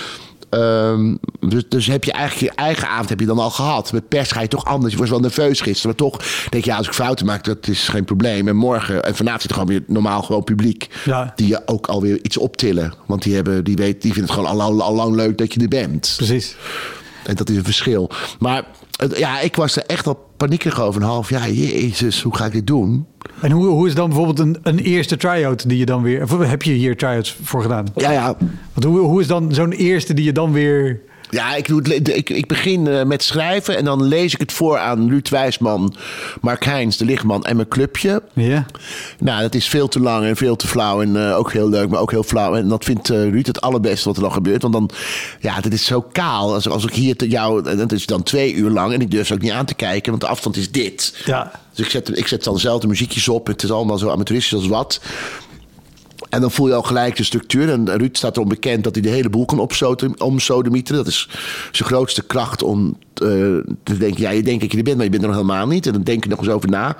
Um, dus, dus heb je eigenlijk je eigen avond heb je dan al gehad. Met pers ga je toch anders. Je was wel nerveus gisteren. Maar toch denk je, ja, als ik fouten maak, dat is geen probleem. En morgen, en vanavond zit er gewoon weer normaal gewoon publiek. Ja. Die je ook alweer iets optillen. Want die, hebben, die, weet, die vinden het gewoon al, al, al lang leuk dat je er bent. Precies. En dat is een verschil. Maar ja, ik was er echt al paniekerig over een half jaar. Jezus, hoe ga ik dit doen? En hoe, hoe is dan bijvoorbeeld een, een eerste try-out die je dan weer... Of heb je hier try-outs voor gedaan? Ja, ja. Want hoe, hoe is dan zo'n eerste die je dan weer... Ja, ik, doe het, ik, ik begin uh, met schrijven en dan lees ik het voor aan Ruud Wijsman, Mark Heijns, de lichtman en mijn clubje. Ja. Nou, dat is veel te lang en veel te flauw en uh, ook heel leuk, maar ook heel flauw. En dat vindt uh, Ruud het allerbeste wat er dan gebeurt. Want dan, ja, dit is zo kaal. Als, als ik hier te jou, dat is dan twee uur lang en ik durf ze ook niet aan te kijken, want de afstand is dit. Ja. Dus ik zet, ik zet dan dezelfde muziekjes op. Het is allemaal zo amateuristisch als wat. En dan voel je al gelijk de structuur. En Ruud staat erom bekend dat hij de hele boel kan omsodemieteren. Dat is zijn grootste kracht om uh, te denken... ja, je denkt dat je er bent, maar je bent er nog helemaal niet. En dan denk je nog eens over na.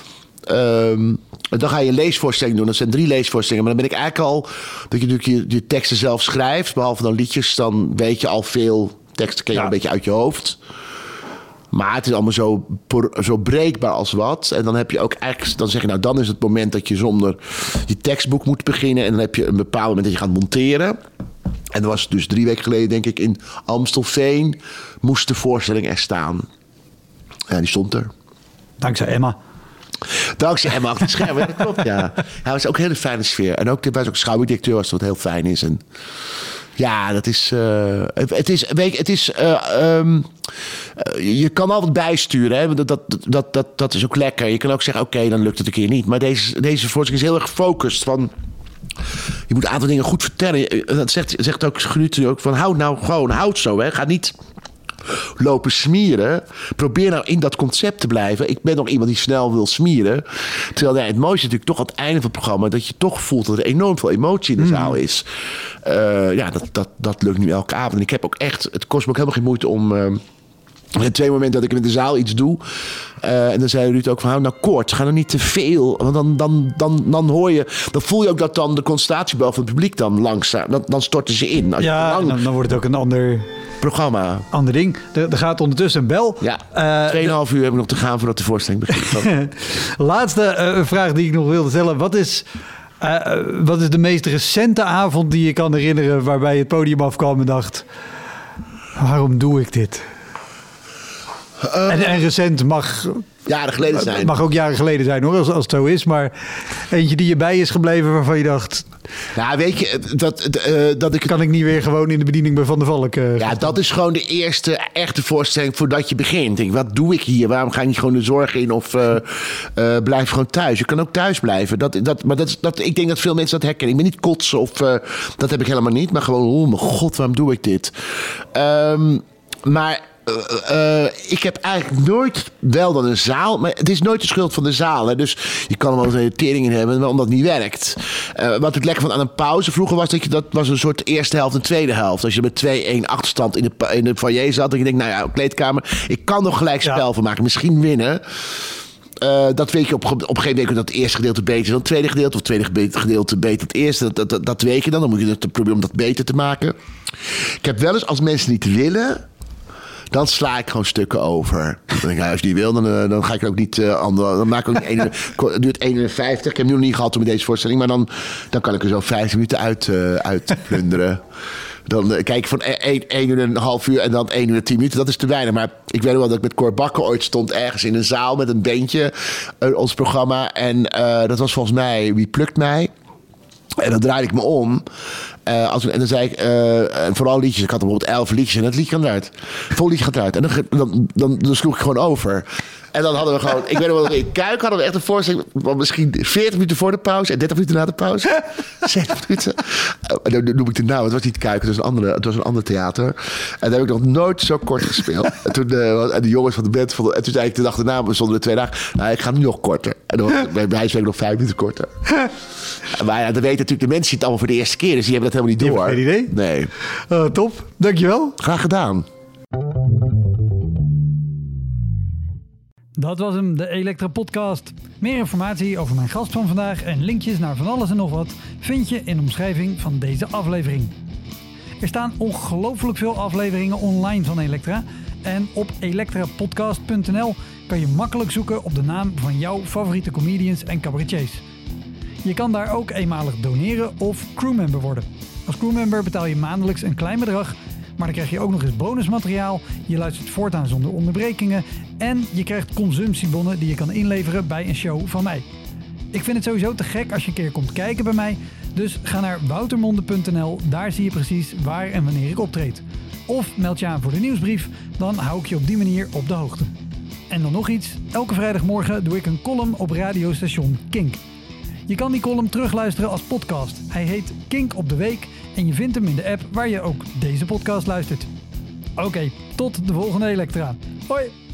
Um, en dan ga je een leesvoorstelling doen. Dat zijn drie leesvoorstellingen. Maar dan ben ik eigenlijk al... dat je natuurlijk je, je teksten zelf schrijft. Behalve dan liedjes, dan weet je al veel teksten. Ken je ja. al een beetje uit je hoofd. Maar het is allemaal zo, zo breekbaar als wat. En dan heb je ook eigenlijk, dan zeg je nou, dan is het moment dat je zonder je tekstboek moet beginnen. En dan heb je een bepaald moment dat je gaat monteren. En dat was dus drie weken geleden, denk ik, in Amstelveen moest de voorstelling er staan. Ja, die stond er. Dankzij Emma. Dankzij Emma achter het scherm, dat klopt, ja. Ja, het was ook een hele fijne sfeer. En ook, er was ook schouwburgdirecteur, was wat heel fijn is. En Ja, dat is... Uh, het, het is, weet je, het is uh, um, uh, je kan altijd bijsturen. Hè? Dat, dat, dat, dat, dat is ook lekker. Je kan ook zeggen, oké, okay, dan lukt het een keer niet. Maar deze, deze voorstelling is heel erg gefocust van... Je moet een aantal dingen goed vertellen. Dat zegt, zegt ook Gruut ook van, houd nou gewoon, houd zo. Hè? Ga niet lopen smieren. Probeer nou in dat concept te blijven. Ik ben nog iemand die snel wil smieren. Terwijl ja, het mooiste is natuurlijk toch aan het einde van het programma... dat je toch voelt dat er enorm veel emotie in de zaal is. Uh, ja, dat, dat, dat lukt nu elke avond. En ik heb ook echt... Het kost me ook helemaal geen moeite om... Uh, Er twee momenten dat ik in de zaal iets doe. Uh, en dan zei Ruud ook van, hou nou kort. Ga nou niet te veel. Want dan, dan, dan, dan hoor je... Dan voel je ook dat dan de concentratiebel van het publiek dan langzaam... Dan, dan storten ze in. Als ja, lang... dan, dan wordt het ook een ander... programma. Ander ding. Er, er gaat ondertussen een bel. Ja, uh, tweeënhalf uur heb ik nog te gaan voordat de voorstelling begint. Laatste uh, vraag die ik nog wilde stellen. Wat is... Uh, wat is de meest recente avond die je kan herinneren... waarbij je het podium afkwam en dacht... waarom doe ik dit? Uh, en, en recent mag... Jaren geleden zijn. Mag ook jaren geleden zijn hoor, als, als het zo is. Maar eentje die je bij is gebleven waarvan je dacht... Nou, weet je, dat, uh, dat ik... Kan ik niet weer gewoon in de bediening bij Van der Valk? Uh, ja, dat is gewoon de eerste echte voorstelling voordat je begint. Denk, wat doe ik hier? Waarom ga ik niet gewoon de zorg in? Of uh, uh, blijf gewoon thuis? Je kan ook thuis blijven. Dat, dat, maar dat, dat, ik denk dat veel mensen dat herkennen. Ik ben niet kotsen of... Uh, dat heb ik helemaal niet. Maar gewoon, oh mijn god, waarom doe ik dit? Um, maar... Uh, uh, ik heb eigenlijk nooit wel dan een zaal, maar het is nooit de schuld van de zaal. Hè? Dus je kan er wel eens een irritering in hebben, maar omdat het niet werkt. Uh, wat het lekker van aan een pauze vroeger was, dat je dat was een soort eerste helft en tweede helft. Als je met twee-één achterstand in de, in de foyer zat, en je denkt, nou ja, kleedkamer, ik kan nog gelijk spel ja. van maken, misschien winnen. Uh, dat weet je op, op een gegeven moment dat het eerste gedeelte beter is dan het tweede gedeelte, of het tweede gedeelte beter dan het eerste. Dat, dat, dat weet je dan. Dan moet je het proberen om dat beter te maken. Ik heb wel eens, als mensen niet willen, dan sla ik gewoon stukken over. Dan denk ik, nou, als je die wil, dan, uh, dan ga ik er ook niet uh, andere. Dan maak ik ook niet een, het duurt eenenvijftig. Ik heb nu nog niet gehad met deze voorstelling, maar dan, dan kan ik er zo vijftien minuten uit, uh, uit plunderen. Dan uh, kijk ik van één uur en een half uur en dan één uur en tien minuten. Dat is te weinig. Maar ik weet wel dat ik met Cor Bakker ooit stond ergens in een zaal met een bandje. Uh, ons programma. En uh, dat was volgens mij Wie plukt mij? En dan draaide ik me om. Uh, als, en dan zei ik, uh, en vooral liedjes. Ik had bijvoorbeeld elf liedjes en het liedje gaat eruit. Vol liedje gaat eruit. En dan, dan, dan, dan sloeg ik gewoon over. En dan hadden we gewoon, ik weet nog wel, in Kuik hadden we echt een voorstelling van misschien veertig minuten voor de pauze en dertig minuten na de pauze. zeventig minuten. En dan noem ik de naam, het was niet Kuik, het was een, andere, het was een ander theater. En daar heb ik nog nooit zo kort gespeeld. En toen uh, en de jongens van de band vonden, en toen zei ik de dag daarna, we stonden er twee dagen, nou, ik ga nu nog korter. En dan bij mij zei ik nog vijf minuten korter. Maar ja, dan weten natuurlijk de mensen die het allemaal voor de eerste keer, dus die hebben dat helemaal niet door. Geen idee? Nee. Uh, top, dankjewel. Graag gedaan. Dat was hem, de Elektra Podcast. Meer informatie over mijn gast van vandaag en linkjes naar van alles en nog wat vind je in de omschrijving van deze aflevering. Er staan ongelooflijk veel afleveringen online van Elektra en op elektrapodcast punt n l kan je makkelijk zoeken op de naam van jouw favoriete comedians en cabaretiers. Je kan daar ook eenmalig doneren of crewmember worden. Als crewmember betaal je maandelijks een klein bedrag, maar dan krijg je ook nog eens bonusmateriaal, je luistert voortaan zonder onderbrekingen en je krijgt consumptiebonnen die je kan inleveren bij een show van mij. Ik vind het sowieso te gek als je een keer komt kijken bij mij, dus ga naar woutermonde punt n l, daar zie je precies waar en wanneer ik optreed. Of meld je aan voor de nieuwsbrief, dan hou ik je op die manier op de hoogte. En dan nog iets, elke vrijdagmorgen doe ik een column op radiostation Kink. Je kan die column terugluisteren als podcast. Hij heet Kink op de Week en je vindt hem in de app waar je ook deze podcast luistert. Oké, okay, tot de volgende Elektra. Hoi!